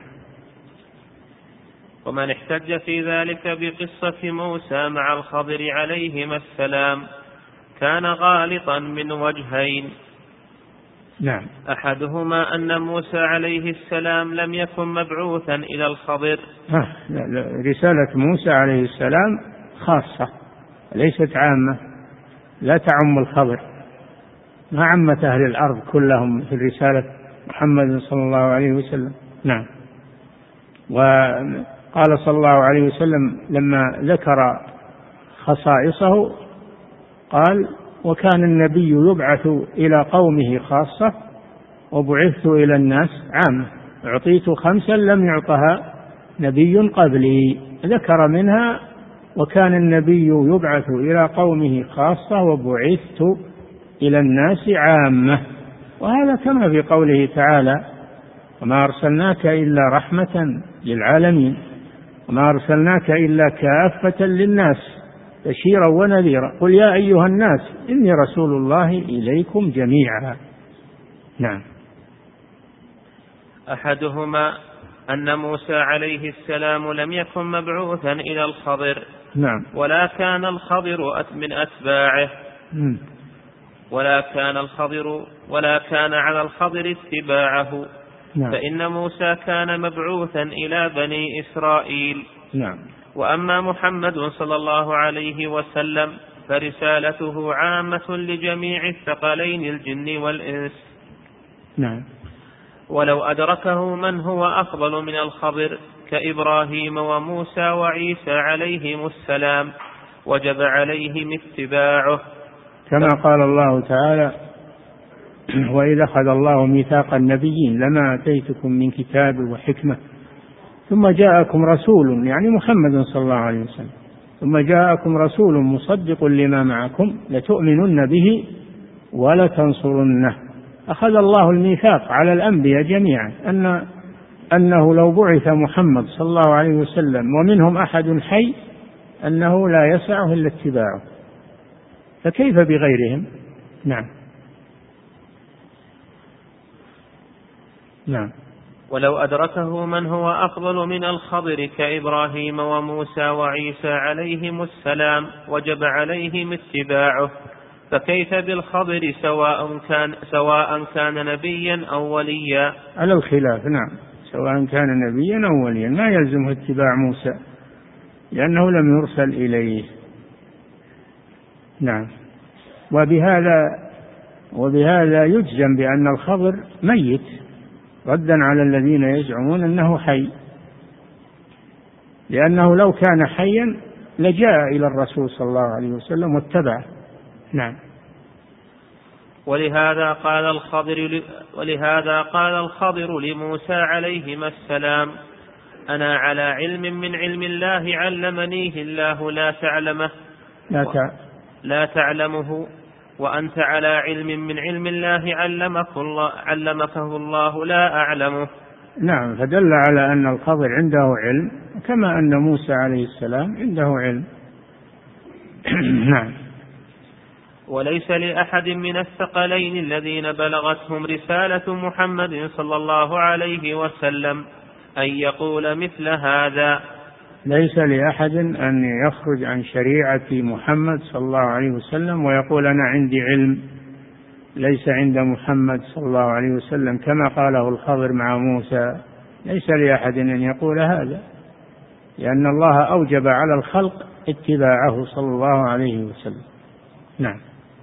ومن احتج في ذلك بقصة موسى مع الخضر عليهما السلام كان غالطا من وجهين. نعم. أحدهما أن موسى عليه السلام لم يكن مبعوثا إلى الخضر. رسالة موسى عليه السلام خاصة ليست عامة، لا تعم الخضر، ما عمت أهل الأرض كلهم في رسالة محمد صلى الله عليه وسلم. نعم. وقال صلى الله عليه وسلم لما ذكر خصائصه قال وكان النبي يبعث إلى قومه خاصة وبعثت إلى الناس عامة، أعطيت 5 لم يعطها نبي قبلي، ذكر منها وكان النبي يبعث إلى قومه خاصة وبعثت إلى الناس عامة، وهذا كما في قوله تعالى وما أرسلناك إلا رحمة للعالمين وما أرسلناك إلا كافة للناس بشيرا ونذيرا قل يا أيها الناس إني رسول الله إليكم جميعا. نعم. أحدهما أن موسى عليه السلام لم يكن مبعوثا إلى الخضر. نعم. ولا كان الخضر من أتباعه. ولا كان على الخضر اتباعه. نعم. فإن موسى كان مبعوثا إلى بني إسرائيل. نعم. وأما محمد صلى الله عليه وسلم فرسالته عامة لجميع الثقلين الجن والإنس. نعم. ولو أدركه من هو أفضل من الخضر كإبراهيم وموسى وعيسى عليهم السلام وجب عليهم اتباعه، كما قال الله تعالى وإذا أخذ الله ميثاق النبيين لما آتيتكم من كتاب وحكمة ثم جاءكم رسول، يعني محمد صلى الله عليه وسلم، ثم جاءكم رسول مصدق لما معكم لتؤمنن به ولتنصرنه. أخذ الله الميثاق على الأنبياء جميعا أنه لو بعث محمد صلى الله عليه وسلم ومنهم أحد حي أنه لا يسعه إلا اتباعه، فكيف بغيرهم؟ نعم. نعم. ولو أدركه من هو أفضل من الخضر كإبراهيم وموسى وعيسى عليهم السلام وجب عليهم اتباعه، فكيف بالخضر سواء كان نبيا أو وليا؟ على الخلاف، نعم، سواء كان نبيا أو وليا ما يلزمه اتباع موسى لأنه لم يرسل إليه. نعم. وبهذا يجزم بأن الخضر ميت، ردا على الذين يزعمون أنه حي، لأنه لو كان حيا لجاء إلى الرسول صلى الله عليه وسلم واتبعه. نعم. ولهذا قال الخضر لموسى عليهما السلام: أنا على علم من علم الله علمنيه الله لا تعلمه، وأنت على علم من علم الله علمكه الله لا أعلمه. نعم، فدل على أن الخضر عنده علم كما أن موسى عليه السلام عنده علم. نعم. وليس لأحد من الثقلين الذين بلغتهم رسالة محمد صلى الله عليه وسلم أن يقول مثل هذا. ليس لأحد أن يخرج عن شريعة محمد صلى الله عليه وسلم ويقول أنا عندي علم ليس عند محمد صلى الله عليه وسلم كما قاله الخضر مع موسى. ليس لأحد أن يقول هذا، لأن الله أوجب على الخلق اتباعه صلى الله عليه وسلم. نعم.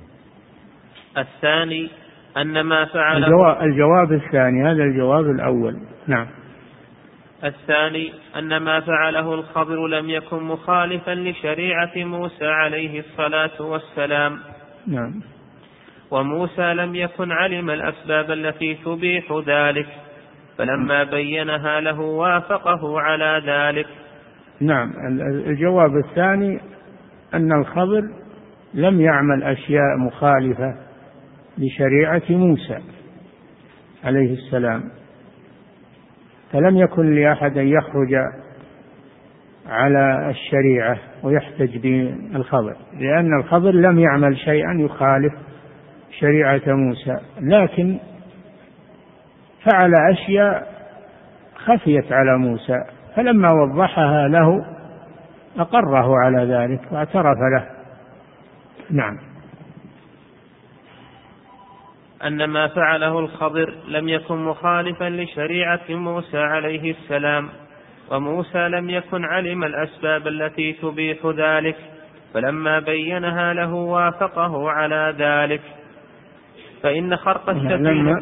الثاني أن ما فعله الجواب الثاني، هذا الجواب الأول. نعم. الثاني أن ما فعله الخضر لم يكن مخالفا لشريعة موسى عليه الصلاة والسلام. نعم. وموسى لم يكن علم الأسباب التي تبيح ذلك، فلما بينها له وافقه على ذلك. نعم. الجواب الثاني أن الخضر لم يعمل أشياء مخالفة لشريعة موسى عليه السلام، فلم يكن لأحد أن يخرج على الشريعة ويحتج بالخضر، لأن الخضر لم يعمل شيئا يخالف شريعة موسى، لكن فعل أشياء خفيت على موسى، فلما وضحها له أقره على ذلك واعترف له. نعم. أن ما فعله الخضر لم يكن مخالفا لشريعة موسى عليه السلام، وموسى لم يكن علم الأسباب التي تبيح ذلك، فلما بينها له وافقه على ذلك. فإن خرق السفينة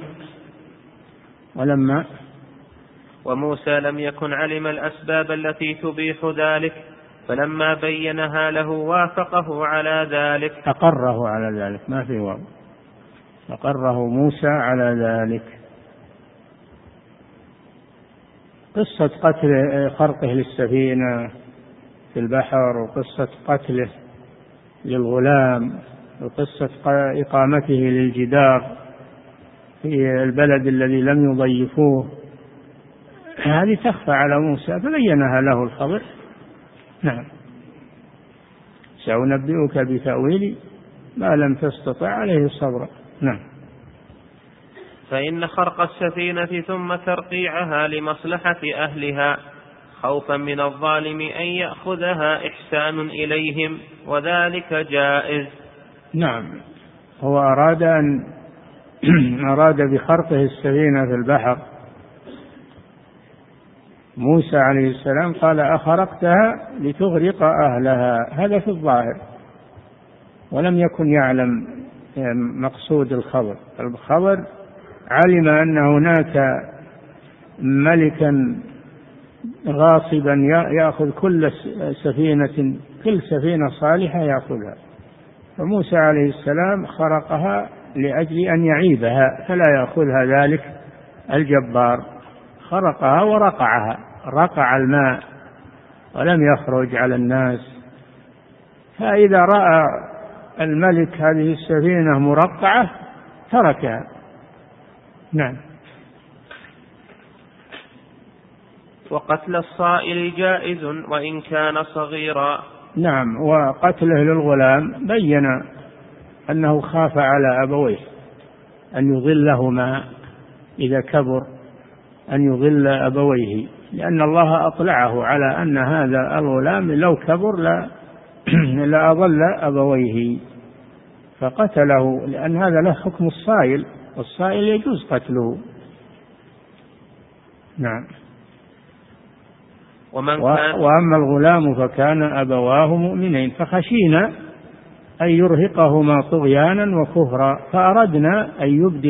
وموسى لم يكن علم الأسباب التي تبيح ذلك، فلما بينها له وافقه على ذلك. أقره على ذلك، ما في واو، أقره موسى على ذلك. قصة خرقه للسفينة في البحر، وقصة قتله للغلام، وقصة إقامته للجدار في البلد الذي لم يضيفوه، هذه تخفى على موسى فبينها له الخبر. نعم. سأنبئك بتأويل ما لم تستطع عليه صبرا. نعم. فإن خرق السفينة ثم ترقيعها لمصلحة أهلها خوفا من الظالم أن يأخذها إحسان إليهم، وذلك جائز. نعم. هو أراد بخرقه السفينة في البحر، موسى عليه السلام قال أخرقتها لتغرق أهلها، هذا في الظاهر، ولم يكن يعلم مقصود الخبر. الخبر علم أن هناك ملكا غاصبا يأخذ كل سفينة صالحة يأخذها، فموسى عليه السلام خرقها لأجل أن يعيبها فلا يأخذها ذلك الجبار، خرقها ورقعها رقع الماء ولم يخرج على الناس. فإذا رأى الملك هذه السفينة مرقعة تركها. نعم. وقتل الصائل جائز وإن كان صغيرا. نعم. وقتله للغلام بين أنه خاف على أبويه أن يضلهما إذا كبر، أن يضل أبويه، لأن الله أطلعه على أن هذا الغلام لو كبر لأضل أبويه فقتله، لأن هذا له حكم الصائل، والصائل يجوز قتله. نعم. وأما الغلام فكان أبواه مؤمنين فخشينا أن يرهقهما طغيانا وكفرا فأردنا أن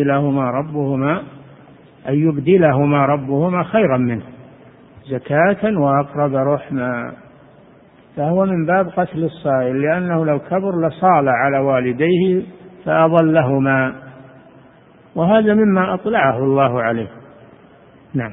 يبدلهما ربهما خيرا منه زكاة وأقرب رحما. فهو من باب قتل الصائل، لأنه لو كبر لصال على والديه فأضلهما، وهذا مما أطلعه الله عليه. نعم.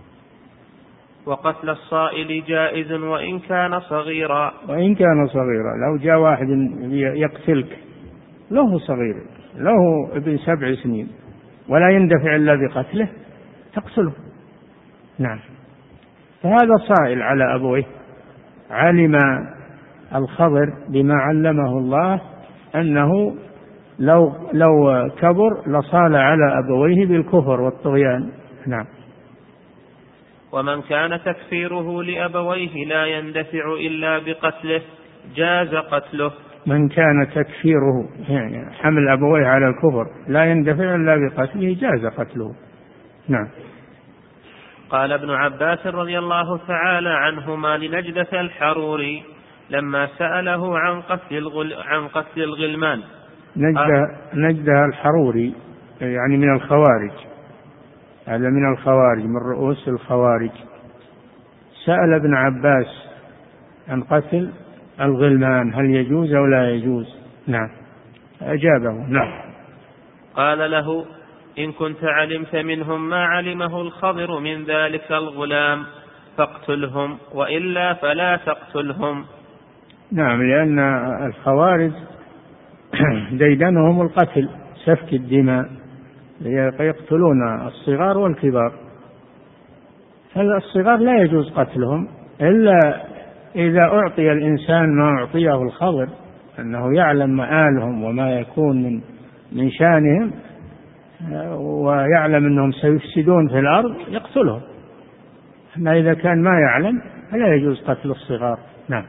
وقتل الصائل جائز وإن كان صغيرا. وإن كان صغيرا، لو جاء واحد يقتلك له صغير، له ابن 7 سنين ولا يندفع إلا بقتله تقتله. نعم. فهذا صائل على أبويه، علم الخضر بما علمه الله أنه لو كبر لصال على أبويه بالكفر والطغيان. نعم. ومن كان تكفيره لأبويه لا يندفع إلا بقتله جاز قتله. من كان تكفيره يعني حمل أبويه على الكفر لا يندفع إلا بقتله جاز قتله. نعم. قال ابن عباس رضي الله تعالى عنهما لنجدة الحروري لما سأله عن قتل الغلمان. نجدة الحروري يعني من الخوارج، هذا من الخوارج، من رؤوس الخوارج. سأل ابن عباس عن قتل الغلمان هل يجوز أو لا يجوز. نعم. أجابه نعم. قال له إن كنت علمت منهم ما علمه الخضر من ذلك الغلام فاقتلهم وإلا فلا تقتلهم. نعم. لأن الخوارج ديدنهم القتل، سفك الدماء، يقتلون الصغار والكبار. فالصغار لا يجوز قتلهم إلا إذا أعطي الإنسان ما أعطيه الخضر، أنه يعلم مآلهم وما يكون من شأنهم ويعلم أنهم سيفسدون في الأرض يقتلهم. أما إذا كان ما يعلم فلا يجوز قتل الصغار. نعم.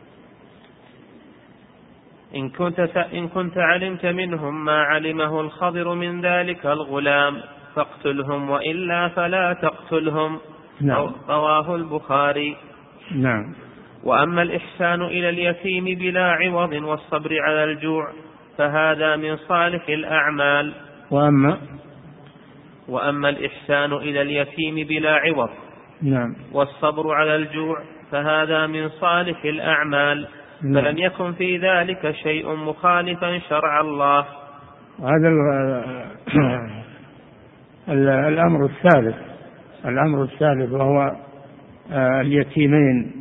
إن كنت علمت منهم ما علمه الخضر من ذلك الغلام فاقتلهم وإلا فلا تقتلهم. نعم. رواه البخاري. نعم. وأما الإحسان إلى اليتيم بلا عوض والصبر على الجوع فهذا من صالح الأعمال. وأما الإحسان إلى اليتيم بلا عوض نعم. والصبر على الجوع فهذا من صالح الأعمال. نعم. فلم يكن في ذلك شيء مخالفا شرع الله. هذا الأمر الثالث وهو اليتيمين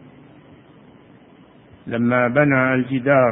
لما بنى الجدار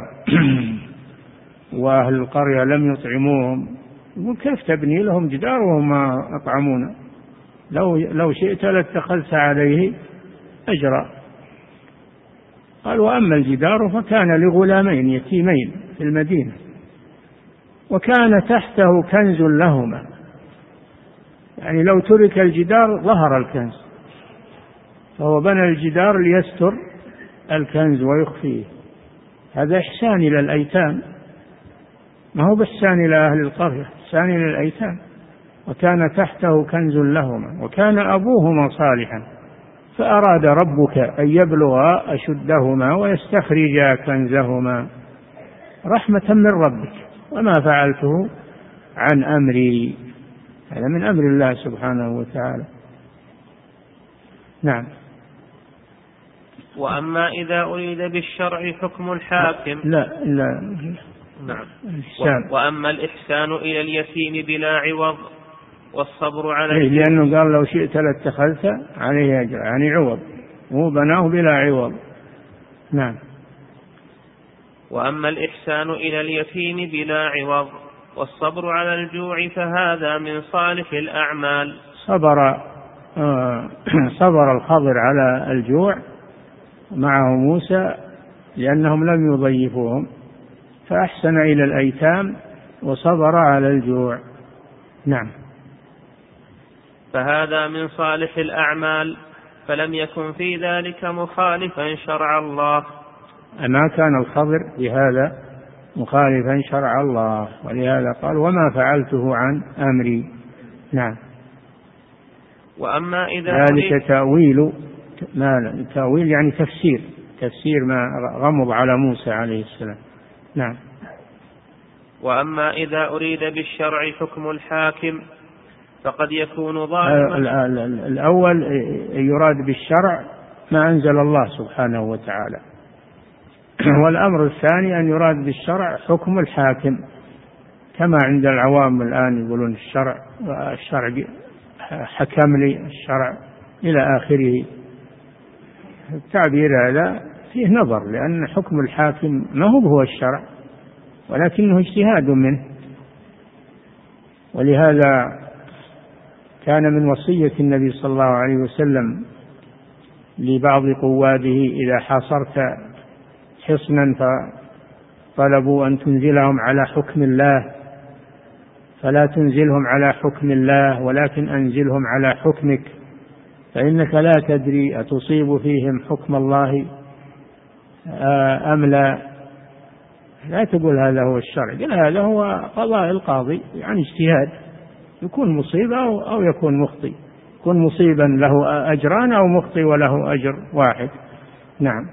وأهل القرية لم يطعموهم، وكيف تبني لهم جدار وهم ما أطعمونا؟ لو شئت لاتخذت عليه أجرا. قال وأما الجدار فكان لغلامين يتيمين في المدينة وكان تحته كنز لهما، يعني لو ترك الجدار ظهر الكنز، فهو بنى الجدار ليستر الكنز ويخفيه. هذا إحسان إلى الأيتام، ما هو بإحسان إلى أهل القرية، إحسان إلى الأيتام. وكان تحته كنز لهما وكان أبوهما صالحا فأراد ربك أن يبلغا أشدهما ويستخرجا كنزهما رحمة من ربك وما فعلته عن أمري. هذا من أمر الله سبحانه وتعالى. نعم. وأما إذا أريد بالشرع حكم الحاكم لا نعم. وأما الإحسان إلى اليتيم بلا عوض والصبر على لأنه قال لو شئت لاتخذت عليه أجر، يعني عوض، هو بناه بلا عوض. نعم. وأما الإحسان إلى اليتيم بلا عوض والصبر على الجوع فهذا من صالح الأعمال. صبر الخضر على الجوع معه موسى لأنهم لم يضيفوهم، فأحسن إلى الأيتام وصبر على الجوع. نعم. فهذا من صالح الأعمال، فلم يكن في ذلك مخالفا شرع الله. ما كان الخضر بهذا مخالفا شرع الله، ولهذا قال وما فعلته عن أمري. نعم. وأما إذا ذلك تأويل يعني تفسير ما غمض على موسى عليه السلام. نعم. وأما إذا أريد بالشرع حكم الحاكم فقد يكون ظالما. الأول يراد بالشرع ما أنزل الله سبحانه وتعالى، والأمر الثاني أن يراد بالشرع حكم الحاكم، كما عند العوام الآن يقولون الشرع حكم لي الشرع إلى آخره. التعبير هذا فيه نظر، لأن حكم الحاكم ما هو الشرع ولكنه اجتهاد منه. ولهذا كان من وصية النبي صلى الله عليه وسلم لبعض قواده إذا حاصرت حصنا فطلبوا أن تنزلهم على حكم الله، فلا تنزلهم على حكم الله ولكن أنزلهم على حكمك، فإنك لا تدري أتصيب فيهم حكم الله أم لا. لا تقول هذا هو الشرع، قل هذا هو قضاء القاضي، يعني اجتهاد، يكون مصيب أو يكون مخطئ، يكون مصيبا له أجران أو مخطئ وله أجر واحد. نعم.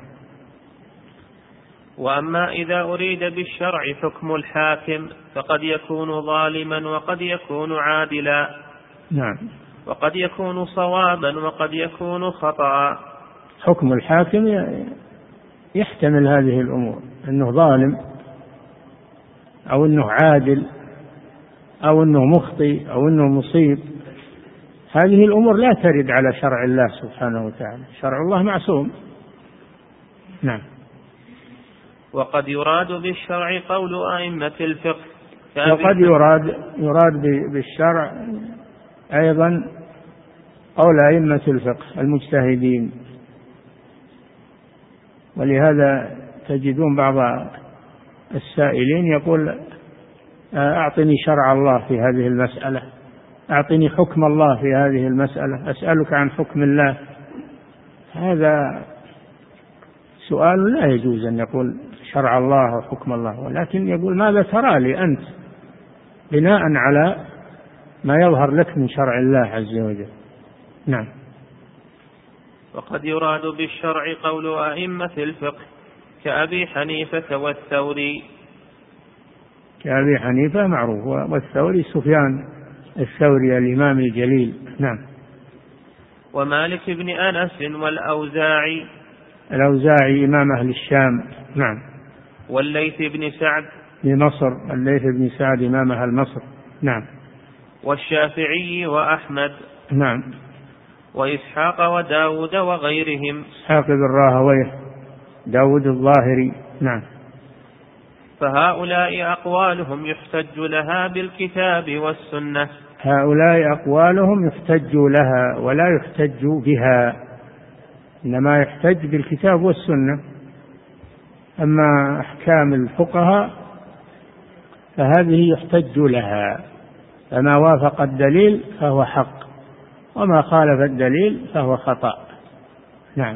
وأما إذا أريد بالشرع حكم الحاكم فقد يكون ظالما وقد يكون عادلا. نعم. وقد يكون صوابا وقد يكون خطأ. حكم الحاكم يحتمل هذه الأمور، أنه ظالم أو أنه عادل أو أنه مخطئ أو أنه مصيب. هذه الأمور لا ترد على شرع الله سبحانه وتعالى، شرع الله معصوم. نعم. وقد يراد بالشرع قول أئمة الفقه، وقد يراد بالشرع أيضا قول أئمة الفقه المجتهدين. ولهذا تجدون بعض السائلين يقول أعطني شرع الله في هذه المسألة، أعطني حكم الله في هذه المسألة، أسألك عن حكم الله. هذا سؤال لا يجوز أن يقول شرع الله وحكم الله، ولكن يقول ماذا ترى لي أنت بناء على ما يظهر لك من شرع الله عز وجل. نعم. وقد يراد بالشرع قول أئمة الفقه كأبي حنيفة والثوري. كأبي حنيفة معروف، والثوري سفيان الثوري الإمام الجليل. نعم. ومالك بن أنس والأوزاعي. الأوزاعي إمام أهل الشام. نعم. والليث بن سعد لمصر، الليث بن سعد إمام أهل مصر. نعم. والشافعي وأحمد. نعم. وإسحاق وداود وغيرهم. إسحاق بن راهويه، داود الظاهري. نعم. فهؤلاء أقوالهم يحتج لها بالكتاب والسنة. هؤلاء أقوالهم يحتج لها ولا يحتج بها، إنما يحتج بالكتاب والسنة. أما أحكام الفقهاء فهذه يحتج لها، فما وافق الدليل فهو حق، وما خالف الدليل فهو خطأ. نعم.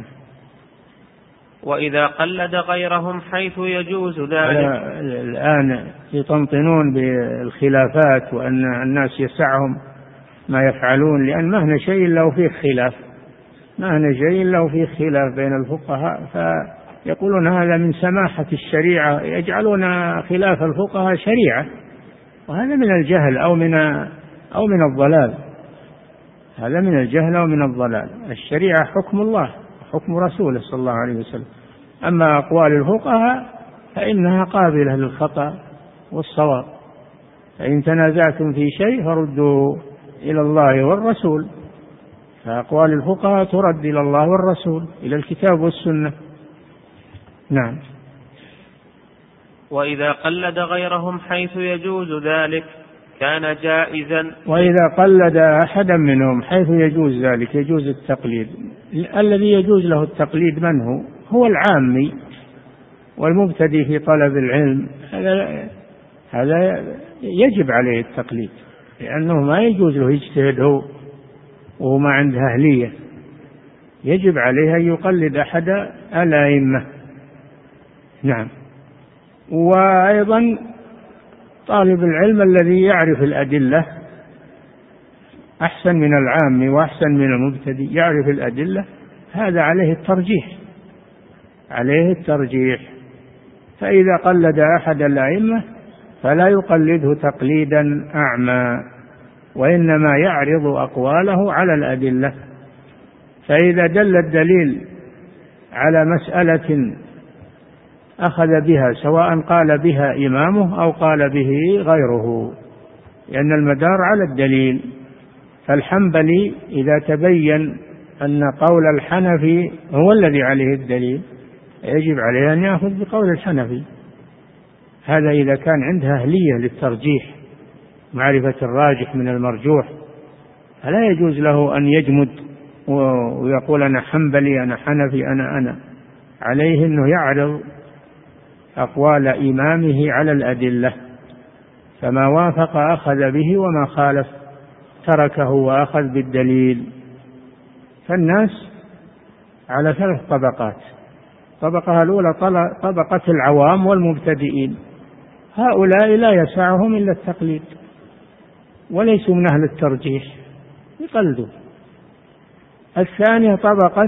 وإذا قلد غيرهم حيث يجوز ذلك. الآن يطنطنون بالخلافات وأن الناس يسعهم ما يفعلون، لأن ما هنا شيء إلا وفيه خلاف، ما هنا شيء إلا وفيه خلاف بين الفقهاء، فيقولون هذا من سماحة الشريعة، يجعلون خلاف الفقهاء شريعة، وهذا من الجهل أو من الضلال. هذا من الجهل أو من الضلال. الشريعة حكم الله، حكم رسوله صلى الله عليه وسلم. أما أقوال الفقهاء فإنها قابلة للخطأ والصواب. فإن تنازعتم في شيء فردوه إلى الله والرسول، فأقوال الفقهاء ترد إلى الله والرسول، إلى الكتاب والسنة. نعم. وإذا قلد غيرهم حيث يجوز ذلك كان جائزا. وإذا قلد أحدا منهم حيث يجوز ذلك، يجوز التقليد. الذي يجوز له التقليد من هو؟ هو العامي والمبتدئ في طلب العلم، هذا يجب عليه التقليد، لأنه ما يجوز له يجتهد هو وهو ما عنده أهلية، يجب عليه أن يقلد أحد الأئمة. نعم. وأيضا طالب العلم الذي يعرف الأدلة أحسن من العام وأحسن من المبتدئ، يعرف الأدلة، هذا عليه الترجيح، عليه الترجيح. فإذا قلد أحد الأئمة فلا يقلده تقليدا أعمى، وإنما يعرض أقواله على الأدلة. فإذا دل الدليل على مسألة أخذ بها، سواء قال بها إمامه أو قال به غيره، لأن المدار على الدليل. فالحنبلي إذا تبين أن قول الحنفي هو الذي عليه الدليل يجب عليه أن يأخذ بقول الحنفي، هذا إذا كان عنده أهلية للترجيح، معرفة الراجح من المرجوح. فلا يجوز له أن يجمد ويقول أنا حنبلي أنا حنفي أنا عليه أنه يعرض أقوال إمامه على الأدلة، فما وافق أخذ به وما خالف تركه وأخذ بالدليل. فالناس على 3 طبقات: الطبقة الأولى طبقة العوام والمبتدئين، هؤلاء لا يسعهم إلا التقليد وليسوا من أهل الترجيح، يقلدوا. الثانية طبقة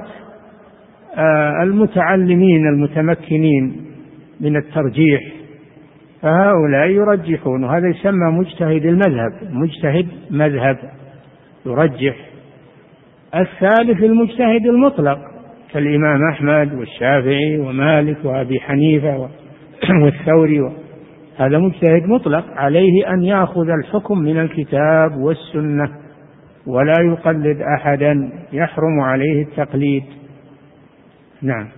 المتعلمين المتمكنين من الترجيح، فهؤلاء يرجحون، وهذا يسمى مجتهد المذهب، مجتهد مذهب يرجح. الثالث المجتهد المطلق كالإمام أحمد والشافعي ومالك وأبي حنيفة والثوري، هذا مجتهد مطلق، عليه أن يأخذ الحكم من الكتاب والسنة ولا يقلد أحدا، يحرم عليه التقليد. نعم.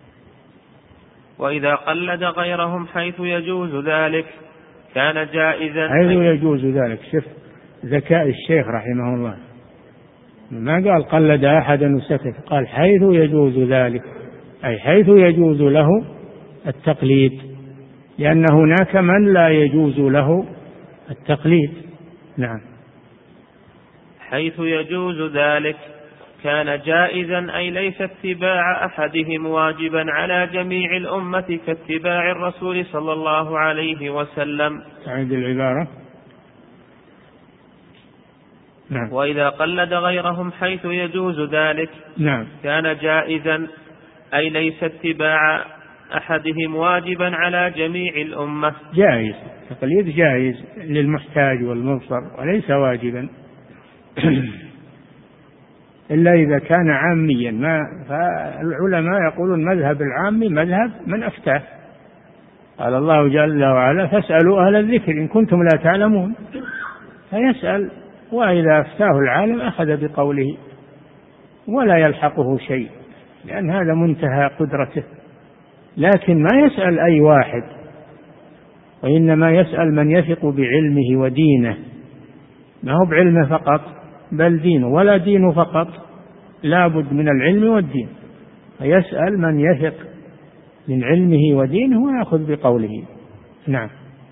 وإذا قلد غيرهم حيث يجوز ذلك كان جائزا. حيث يجوز ذلك، شوف ذكاء الشيخ رحمه الله، ما قال قلد أحدا وسكت، قال حيث يجوز ذلك، أي حيث يجوز له التقليد، لأن هناك من لا يجوز له التقليد. نعم. حيث يجوز ذلك كان جائزا، أي ليس اتباع أحدهم واجبا على جميع الأمة كاتباع الرسول صلى الله عليه وسلم. تعيد العبارة. نعم. وإذا قلد غيرهم حيث يجوز ذلك نعم. كان جائزا، أي ليس اتباع أحدهم واجبا على جميع الأمة. جائز، تقليد جائز للمحتاج والمبصر وليس واجبا إلا إذا كان عاميا. فالعلماء يقولون مذهب العامي مذهب من أفتاه، قال الله جل وعلا فاسألوا أهل الذكر إن كنتم لا تعلمون، فيسأل، وإذا أفتاه العالم أخذ بقوله ولا يلحقه شيء، لأن هذا منتهى قدرته. لكن ما يسأل أي واحد، وإنما يسأل من يثق بعلمه ودينه، ما هو بعلمه فقط بل دينه، ولا دينه فقط، لا بد من العلم والدين، فيسأل من يثق من علمه ودينه ويأخذ بقوله. نعم.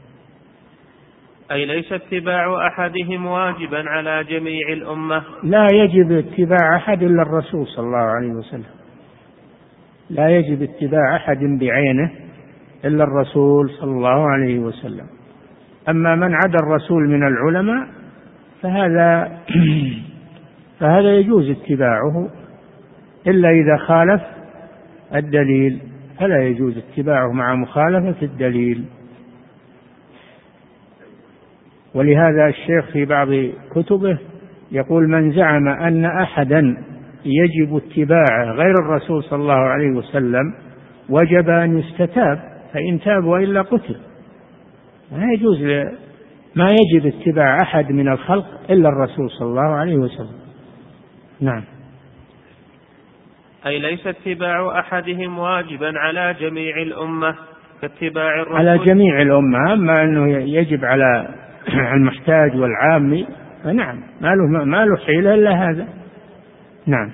أي ليس اتباع أحدهم واجبا على جميع الأمة. لا يجب اتباع أحد إلا الرسول صلى الله عليه وسلم، لا يجب اتباع أحد بعينه إلا الرسول صلى الله عليه وسلم. أما من عدا الرسول من العلماء فهذا يجوز اتباعه، إلا إذا خالف الدليل، فلا يجوز اتباعه مع مخالفة الدليل. ولهذا الشيخ في بعض كتبه يقول من زعم أن أحدا يجب اتباعه غير الرسول صلى الله عليه وسلم وجب أن يستتاب، فإن تاب وإلا قتل. لا يجوز ما يجب اتباع أحد من الخلق إلا الرسول صلى الله عليه وسلم. نعم. أي ليس اتباع أحدهم واجبا على جميع الأمة كاتباع الرسول على جميع الأمة، أما أنه يجب على المحتاج والعامي فنعم ما له حيلة إلا هذا. نعم.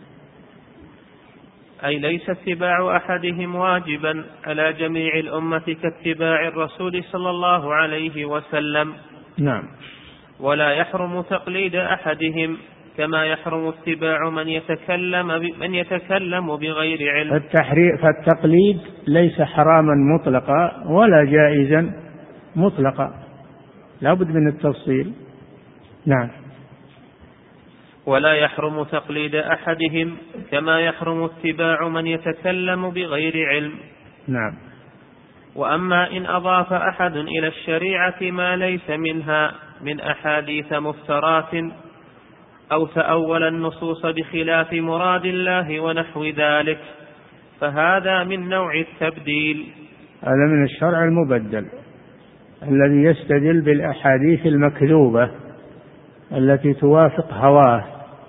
أي ليس اتباع أحدهم واجبا على جميع الأمة كاتباع الرسول صلى الله عليه وسلم. نعم. ولا يحرم تقليد أحدهم كما يحرم اتباع من يتكلم بغير علم. فالتقليد ليس حراما مطلقا ولا جائزا مطلقا، لا بد من التفصيل. نعم. ولا يحرم تقليد أحدهم كما يحرم اتباع من يتكلم بغير علم. نعم. وأما إن أضاف أحد إلى الشريعة ما ليس منها من أحاديث مفترات أو تأول النصوص بخلاف مراد الله ونحو ذلك فهذا من نوع التبديل. هذا من الشرع المبدل الذي يستدل بالأحاديث المكذوبة التي توافق هواه،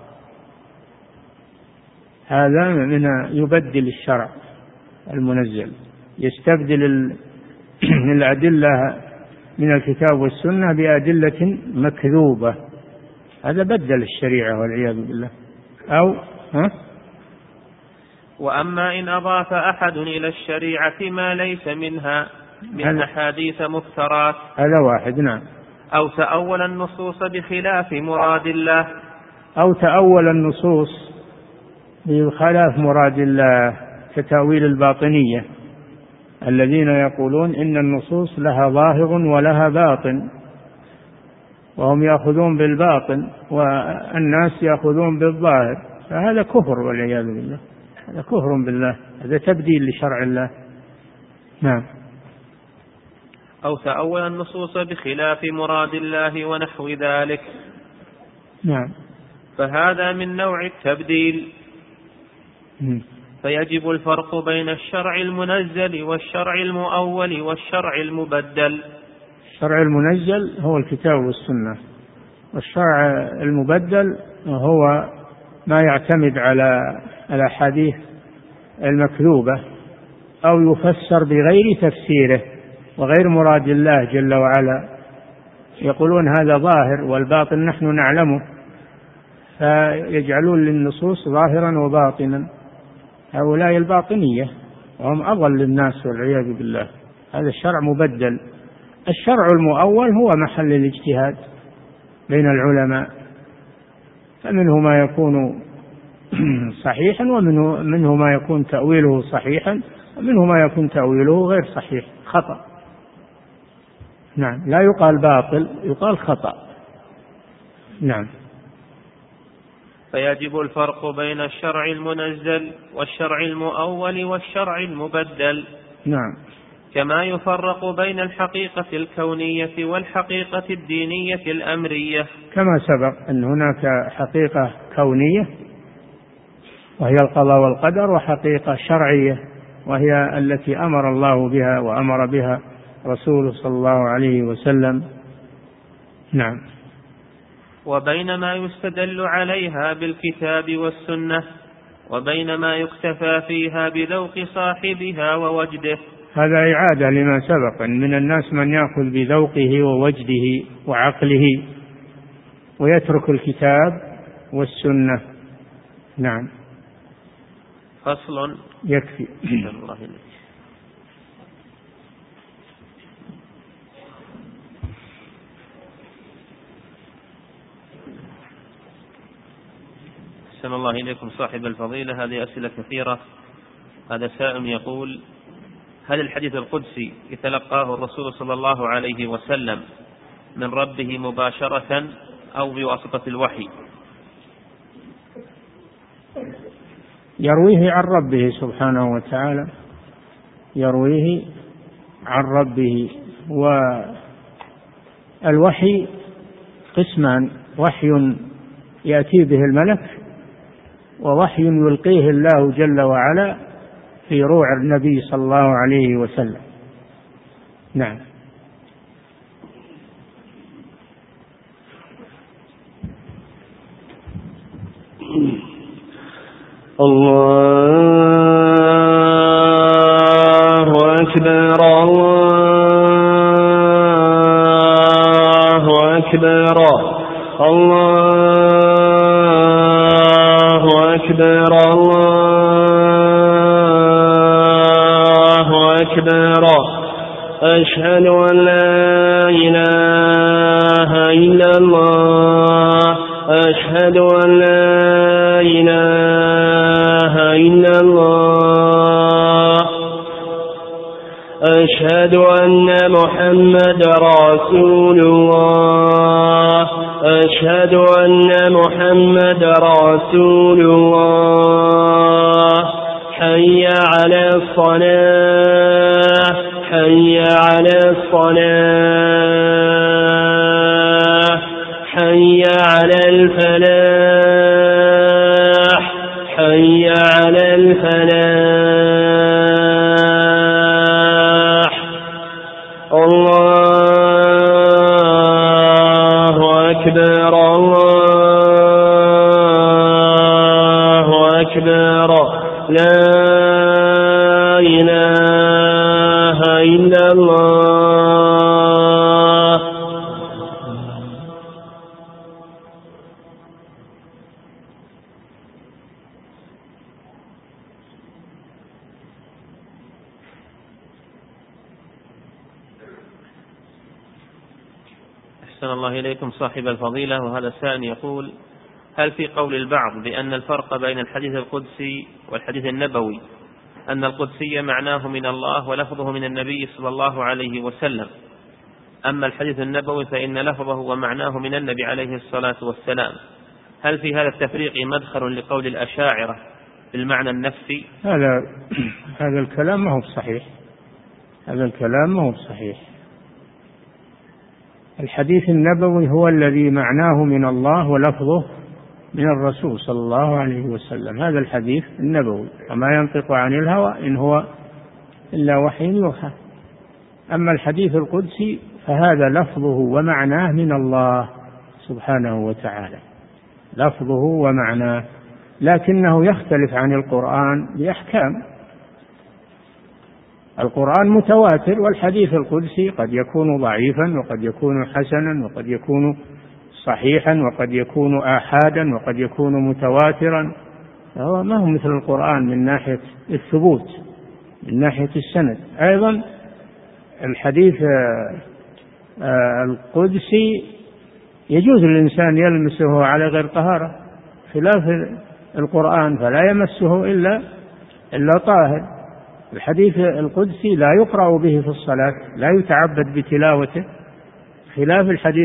هذا من يبدل الشرع المنزل، يستبدل الأدلة من الكتاب والسنة بأدلة مكذوبة، هذا بدل الشريعة والعياذ بالله. وأما إن أضاف أحد إلى الشريعة ما ليس منها من أحاديث مفترات هذا واحد. نعم. أو تأول النصوص بخلاف مراد الله، أو تأول النصوص بخلاف مراد الله كتأويل الباطنية الذين يقولون إن النصوص لها ظاهر ولها باطن، وهم يأخذون بالباطن والناس يأخذون بالظاهر، فهذا كفر والعياذ بالله، هذا كفر بالله، هذا تبديل لشرع الله. نعم. أو تأول النصوص بخلاف مراد الله ونحو ذلك. نعم. فهذا من نوع التبديل. فيجب الفرق بين الشرع المنزل والشرع المؤول والشرع المبدل. الشرع المنزل هو الكتاب والسنة، والشرع المبدل هو ما يعتمد على الأحاديث المكذوبة أو يفسر بغير تفسيره وغير مراد الله جل وعلا، يقولون هذا ظاهر والباطن نحن نعلمه، فيجعلون للنصوص ظاهرا وباطنا، هؤلاء الباطنية وهم أضل الناس والعياذ بالله، هذا الشرع مبدل. الشرع المؤول هو محل الاجتهاد بين العلماء، فمنه ما يكون صحيحا ومنه ما يكون تأويله صحيحا ومنه ما يكون تأويله غير صحيح خطأ. نعم. لا يقال باطل، يقال خطأ. نعم. فيجب الفرق بين الشرع المنزل والشرع المؤول والشرع المبدل. نعم. كما يفرق بين الحقيقة الكونية والحقيقة الدينية الأمرية. كما سبق أن هناك حقيقة كونية وهي القضاء والقدر، وحقيقة شرعية وهي التي أمر الله بها وأمر بها رسوله صلى الله عليه وسلم. نعم. وبين ما يستدل عليها بالكتاب والسنة وبين ما يكتفى فيها بذوق صاحبها ووجده. هذا إعادة لما سبق، أن من الناس من يأخذ بذوقه ووجده وعقله ويترك الكتاب والسنة. نعم. فصل. يكفي. أحسن الله إليكم صاحب الفضيلة. هذه أسئلة كثيرة. هذا سائل يقول: هل الحديث القدسي يتلقاه الرسول صلى الله عليه وسلم من ربه مباشرة أو بواسطة الوحي؟ يرويه عن ربه سبحانه وتعالى، يرويه عن ربه. والوحي قسمان: وحي يأتي به الملك، ووحي يلقيه الله جل وعلا في روع النبي صلى الله عليه وسلم. نعم. الله أكبر الله أكبر الله أكبر الله أكبر أشهد أن لا إله إلا الله أشهد أن لا إله إلا الله أشهد أن محمد رسول الله أشهد أن محمد رسول الله حي على الصلاة حي على الصلاة حي على الفلاح حي على الفلاح الله أكبر الله أكبر لا إله إلا الله. أحسن الله إليكم صاحب الفضيلة. وهذا السائل يقول: هل في قول البعض بأن الفرق بين الحديث القدسي والحديث النبوي أن القدسي معناه من الله ولفظه من النبي صلى الله عليه وسلم، أما الحديث النبوي فإن لفظه ومعناه من النبي عليه الصلاة والسلام؟ هل في هذا التفريق مدخل لقول الأشاعرة بالمعنى النفسي؟ هذا الكلام ما هو صحيح. هذا الكلام ما هو صحيح. الحديث النبوي هو الذي معناه من الله ولفظه من الرسول صلى الله عليه وسلم. هذا الحديث النبوي، وما ينطق عن الهوى إن هو إلا وحي يوحى. أما الحديث القدسي فهذا لفظه ومعناه من الله سبحانه وتعالى، لفظه ومعناه، لكنه يختلف عن القرآن بأحكام. القرآن متواتر، والحديث القدسي قد يكون ضعيفا وقد يكون حسنا وقد يكون صحيحا وقد يكون آحادا وقد يكون متواترا. فهو ما هو مثل القرآن من ناحية الثبوت، من ناحية السند. أيضا الحديث القدسي يجوز للإنسان يلمسه على غير طهارة، خلاف القرآن فلا يمسه إلا طاهر. الحديث القدسي لا يقرأ به في الصلاة، لا يتعبد بتلاوته، خلاف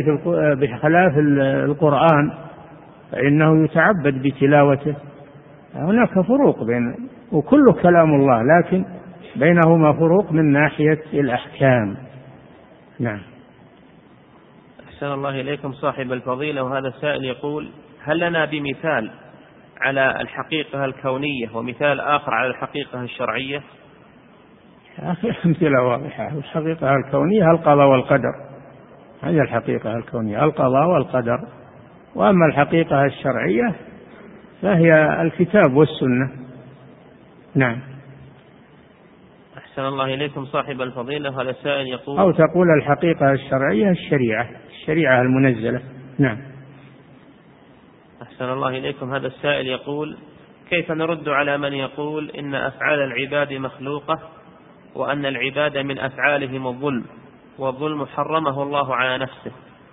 القرآن فإنه يتعبد بتلاوته. هناك فروق وكله كلام الله، لكن بينهما فروق من ناحية الأحكام. نعم. أحسن الله إليكم صاحب الفضيلة. وهذا السائل يقول: هل لنا بمثال على الحقيقة الكونية ومثال آخر على الحقيقة الشرعية؟ أمثلة واضحة. الحقيقة الكونية القضاء والقدر، هذه الحقيقة الكونية، القضاء والقدر. وأما الحقيقة الشرعية فهي الكتاب والسنة. نعم. أحسن الله إليكم صاحب الفضيلة. هذا السائل يقول: أو تقول الحقيقة الشرعية الشريعة المنزلة. نعم. أحسن الله إليكم. هذا السائل يقول: كيف نرد على من يقول إن أفعال العباد مخلوقة وأن العباد من أفعالهم الظلم، والظلم حرمه الله على نفسه،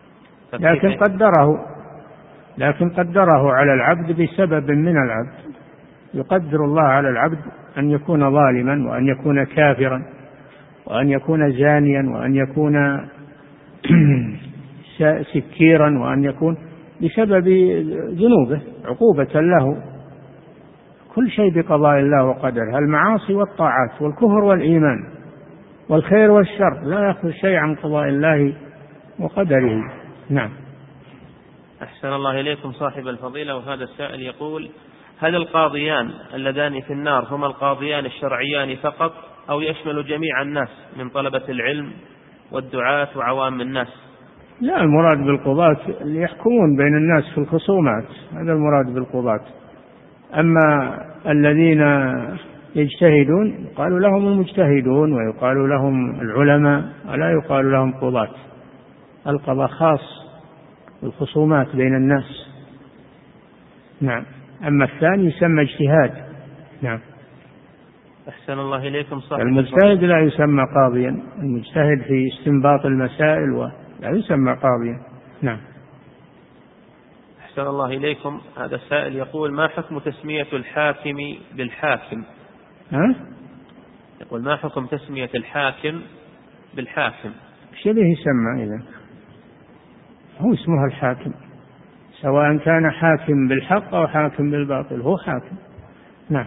لكن قدره على العبد بسبب من العبد. يقدر الله على العبد أن يكون ظالما، وأن يكون كافرا، وأن يكون زانيا، وأن يكون سكيرا، وأن يكون بسبب ذنوبه عقوبة له. كل شيء بقضاء الله وقدره، المعاصي والطاعات والكفر والإيمان والخير والشر، لا يأخذ شيء عن قضاء الله وقدره. نعم. أحسن الله إليكم صاحب الفضيلة. وهذا السائل يقول: هل القاضيان اللذان في النار هما القاضيان الشرعيان فقط، أو يشمل جميع الناس من طلبة العلم والدعاة وعوام الناس؟ لا، المراد بالقضاة اللي يحكمون بين الناس في الخصومات، هذا المراد بالقضاة. أما الذين يجتهدون يقال لهم المجتهدون ويقال لهم العلماء ولا يقال لهم قضاة. القضاء خاص بالخصومات بين الناس. نعم. أما الثاني يسمى اجتهاد. نعم. أحسن الله إليكم. صاحب المجتهد لا يسمى قاضيا، المجتهد في استنباط المسائل لا يسمى قاضيا. نعم. أحسن الله إليكم. هذا السائل يقول: ما حكم تسمية الحاكم بالحاكم؟ يقول: ما حكم تسمية الحاكم بالحاكم؟ ايش اللي يسمى إذا؟ هو اسمه الحاكم، سواء كان حاكم بالحق أو حاكم بالباطل، هو حاكم. نعم.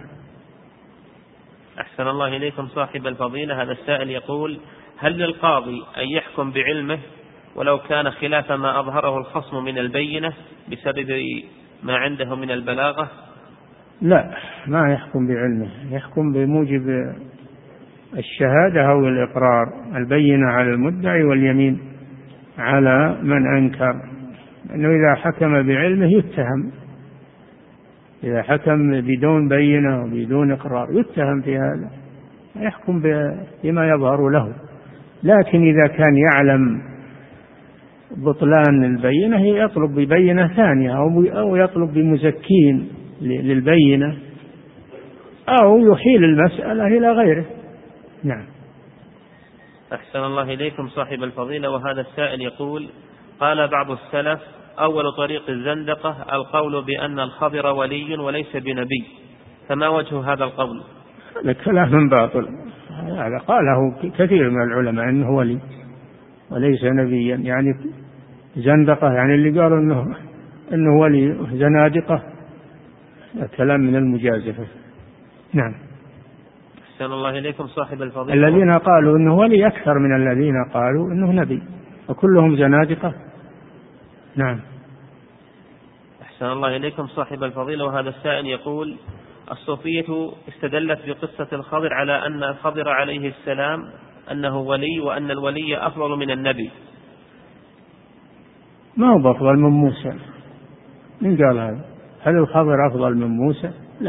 أحسن الله إليكم صاحب الفضيلة. هذا السائل يقول: هل للقاضي أن يحكم بعلمه ولو كان خلاف ما أظهره الخصم من البينة بسبب ما عنده من البلاغة؟ لا، ما يحكم بعلمه، يحكم بموجب الشهادة أو الإقرار، البينة على المدعي واليمين على من أنكر. لأنه إذا حكم بعلمه يتهم، إذا حكم بدون بينة وبدون إقرار يتهم في هذا، يحكم بما يظهر له. لكن إذا كان يعلم بطلان البينة يطلب ببينة ثانية أو يطلب بمزكين للبينة أو يحيل المسألة إلى غيره. نعم. أحسن الله إليكم صاحب الفضيلة. وهذا السائل يقول: قال بعض السلف: أول طريق الزندقة القول بأن الخضر ولي وليس بنبي، فما وجه هذا القول؟ هذا كلام باطل، هذا قاله كثير من العلماء أنه ولي وليس نبيا، يعني زندقة، يعني اللي قالوا أنه ولي زنادقة، كلام من المجازفة. نعم. أحسن الله إليكم صاحب الفضيلة. الذين قالوا أنه ولي أكثر من الذين قالوا أنه نبي، وكلهم زنادقة. نعم. أحسن الله إليكم صاحب الفضيلة. وهذا السائل يقول: الصوفية استدلت بقصة الخضر على أن الخضر عليه السلام أنه ولي، وأن الولي أفضل من النبي. ما هو أفضل من موسى. من قال هذا؟ هل الخضر أفضل من موسى؟ لا.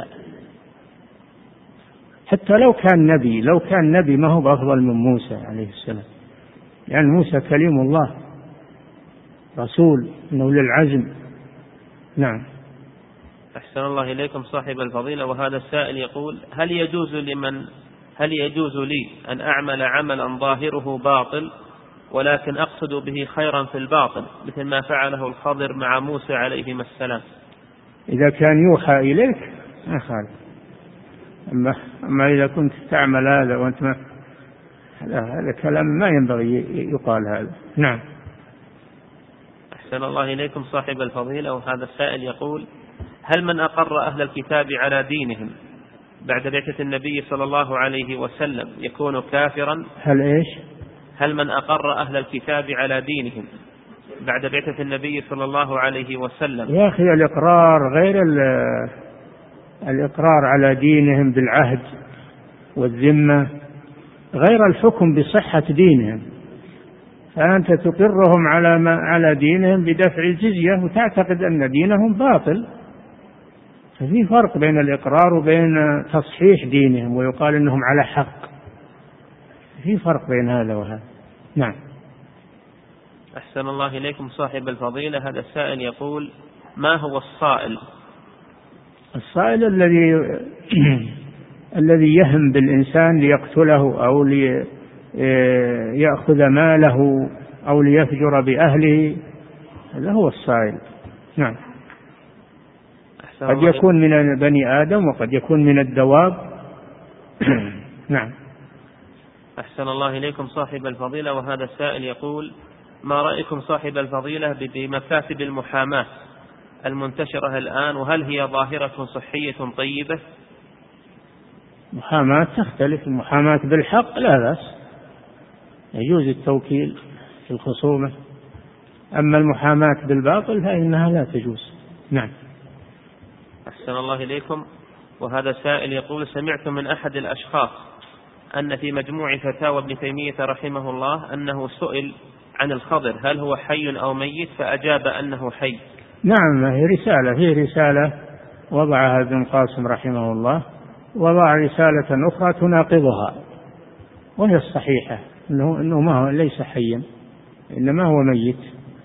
حتى لو كان نبي ما هو أفضل من موسى عليه السلام، يعني موسى كليم الله رسول من أولي العزم. نعم. أحسن الله إليكم صاحب الفضيلة. وهذا السائل يقول: هل يجوز لي أن أعمل عملا ظاهره باطل ولكن أقصد به خيرا في الباطن، مثل ما فعله الخضر مع موسى عليهما السلام؟ إذا كان يوحى إليك ما خالف، أما إذا كنت تعمل هذا وأنت ما، هذا كلام ما ينبغي يقال هذا. نعم. أحسن الله إليكم صاحب الفضيلة. وهذا السائل يقول: هل من أقر أهل الكتاب على دينهم بعد بعثة النبي صلى الله عليه وسلم يكون كافرا؟ هل من أقر أهل الكتاب على دينهم بعد بعثة النبي صلى الله عليه وسلم؟ يا أخي، الإقرار غير الإقرار على دينهم بالعهد والذمة، غير الحكم بصحة دينهم. فأنت تقرهم على دينهم بدفع الجزية وتعتقد أن دينهم باطل. ففي فرق بين الإقرار وبين تصحيح دينهم ويقال أنهم على حق، في فرق بين هذا وهذا. نعم. أحسن الله إليكم صاحب الفضيلة. هذا السائل يقول: ما هو الصائل؟ الصائل الذي يهم بالإنسان ليقتله أو ليأخذ ماله أو ليفجر بأهله، هذا هو الصائل. نعم. قد يكون من بني آدم وقد يكون من الدواب. نعم. أحسن الله إليكم صاحب الفضيلة. وهذا السائل يقول: ما رأيكم صاحب الفضيلة بمكاتب المحاماة المنتشرة الآن، وهل هي ظاهرة صحية طيبة؟ محاماة تختلف، المحاماة بالحق لا بأس، يجوز التوكيل في الخصومة، أما المحاماة بالباطل فإنها لا تجوز. نعم. أحسن الله إليكم. وهذا سائل يقول: سمعت من أحد الأشخاص أن في مجموع فتاوى ابن تيمية رحمه الله أنه سئل عن الخضر هل هو حي أو ميت، فأجاب أنه حي. نعم، هي رسالة وضعها ابن القاسم رحمه الله، وضع رسالة أخرى تناقضها وهي الصحيحة، أنه ما هو ليس حيا إنما هو ميت،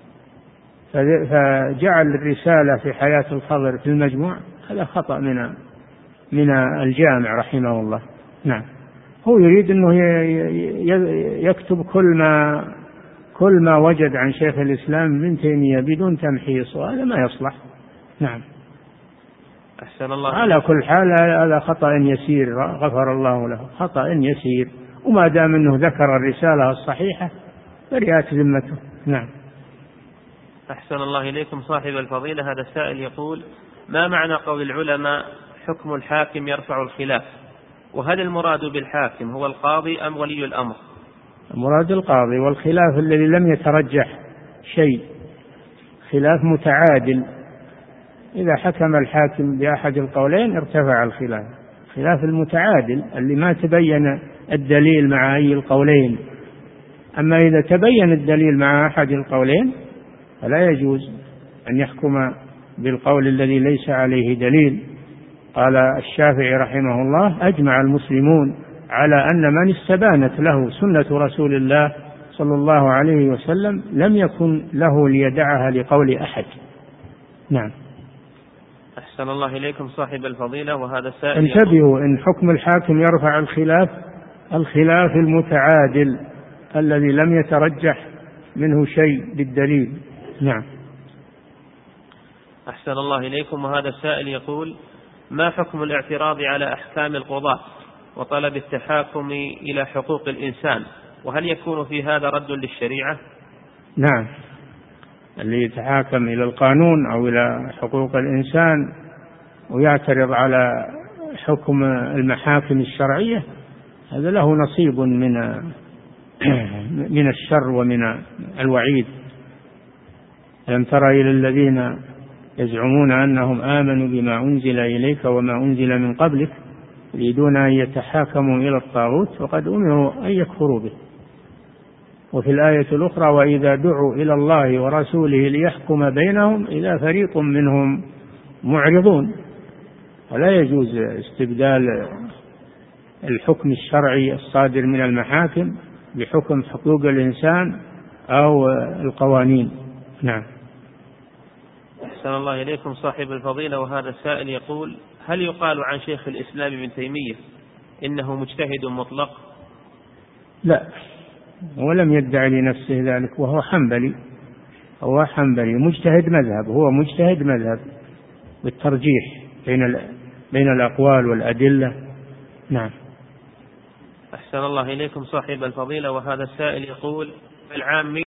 فجعل الرسالة في حياة الخضر في المجموع، هذا خطأ من الجامع رحمه الله. نعم. هو يريد أنه يكتب كل ما وجد عن شيخ الإسلام ابن تيمية بدون تمحيص، وهذا ما يصلح. نعم. أحسن الله. على كل حال هذا خطأ يسير غفر الله له، خطأ يسير، وما دام أنه ذكر الرسالة الصحيحة برئت ذمته. نعم. أحسن الله إليكم صاحب الفضيلة. هذا السائل يقول: ما معنى قول العلماء حكم الحاكم يرفع الخلاف؟ وهل المراد بالحاكم هو القاضي أم ولي الأمر؟ المراد القاضي، والخلاف الذي لم يترجح شيء، خلاف متعادل. إذا حكم الحاكم بأحد القولين ارتفع الخلاف. خلاف المتعادل اللي ما تبين الدليل مع أي القولين. أما إذا تبين الدليل مع أحد القولين فلا يجوز أن يحكم بالقول الذي ليس عليه دليل. قال الشافعي رحمه الله: أجمع المسلمون على أن من استبانت له سنة رسول الله صلى الله عليه وسلم لم يكن له ليدعها لقول أحد. نعم. أحسن الله إليكم صاحب الفضيلة. وهذا السائل انتبهوا، إن حكم الحاكم يرفع الخلاف المتعادل الذي لم يترجح منه شيء بالدليل. نعم. أحسن الله إليكم. وهذا السائل يقول: ما حكم الاعتراض على أحكام القضاة وطلب التحاكم إلى حقوق الإنسان، وهل يكون في هذا رد للشريعة؟ نعم، اللي يتحاكم إلى القانون أو إلى حقوق الإنسان ويعترض على حكم المحاكم الشرعية هذا له نصيب من الشر ومن الوعيد. ألم تر إلى الذين يزعمون أنهم آمنوا بما أنزل إليك وما أنزل من قبلك يريدون أن يتحاكموا إلى الطاغوت وقد أمروا أن يكفروا به. وفي الآية الأخرى: وإذا دعوا إلى الله ورسوله ليحكم بينهم إذا فريق منهم معرضون. ولا يجوز استبدال الحكم الشرعي الصادر من المحاكم بحكم حقوق الإنسان أو القوانين. نعم. أحسن الله إليكم صاحب الفضيلة. وهذا السائل يقول: هل يقال عن شيخ الإسلام ابن تيمية إنه مجتهد مطلق؟ لا، ولم يدعي لنفسه ذلك، وهو حنبلي مجتهد مذهب، هو مجتهد مذهب بالترجيح بين الأقوال والأدلة. نعم. أحسن الله إليكم صاحب الفضيلة. وهذا السائل يقول: العامي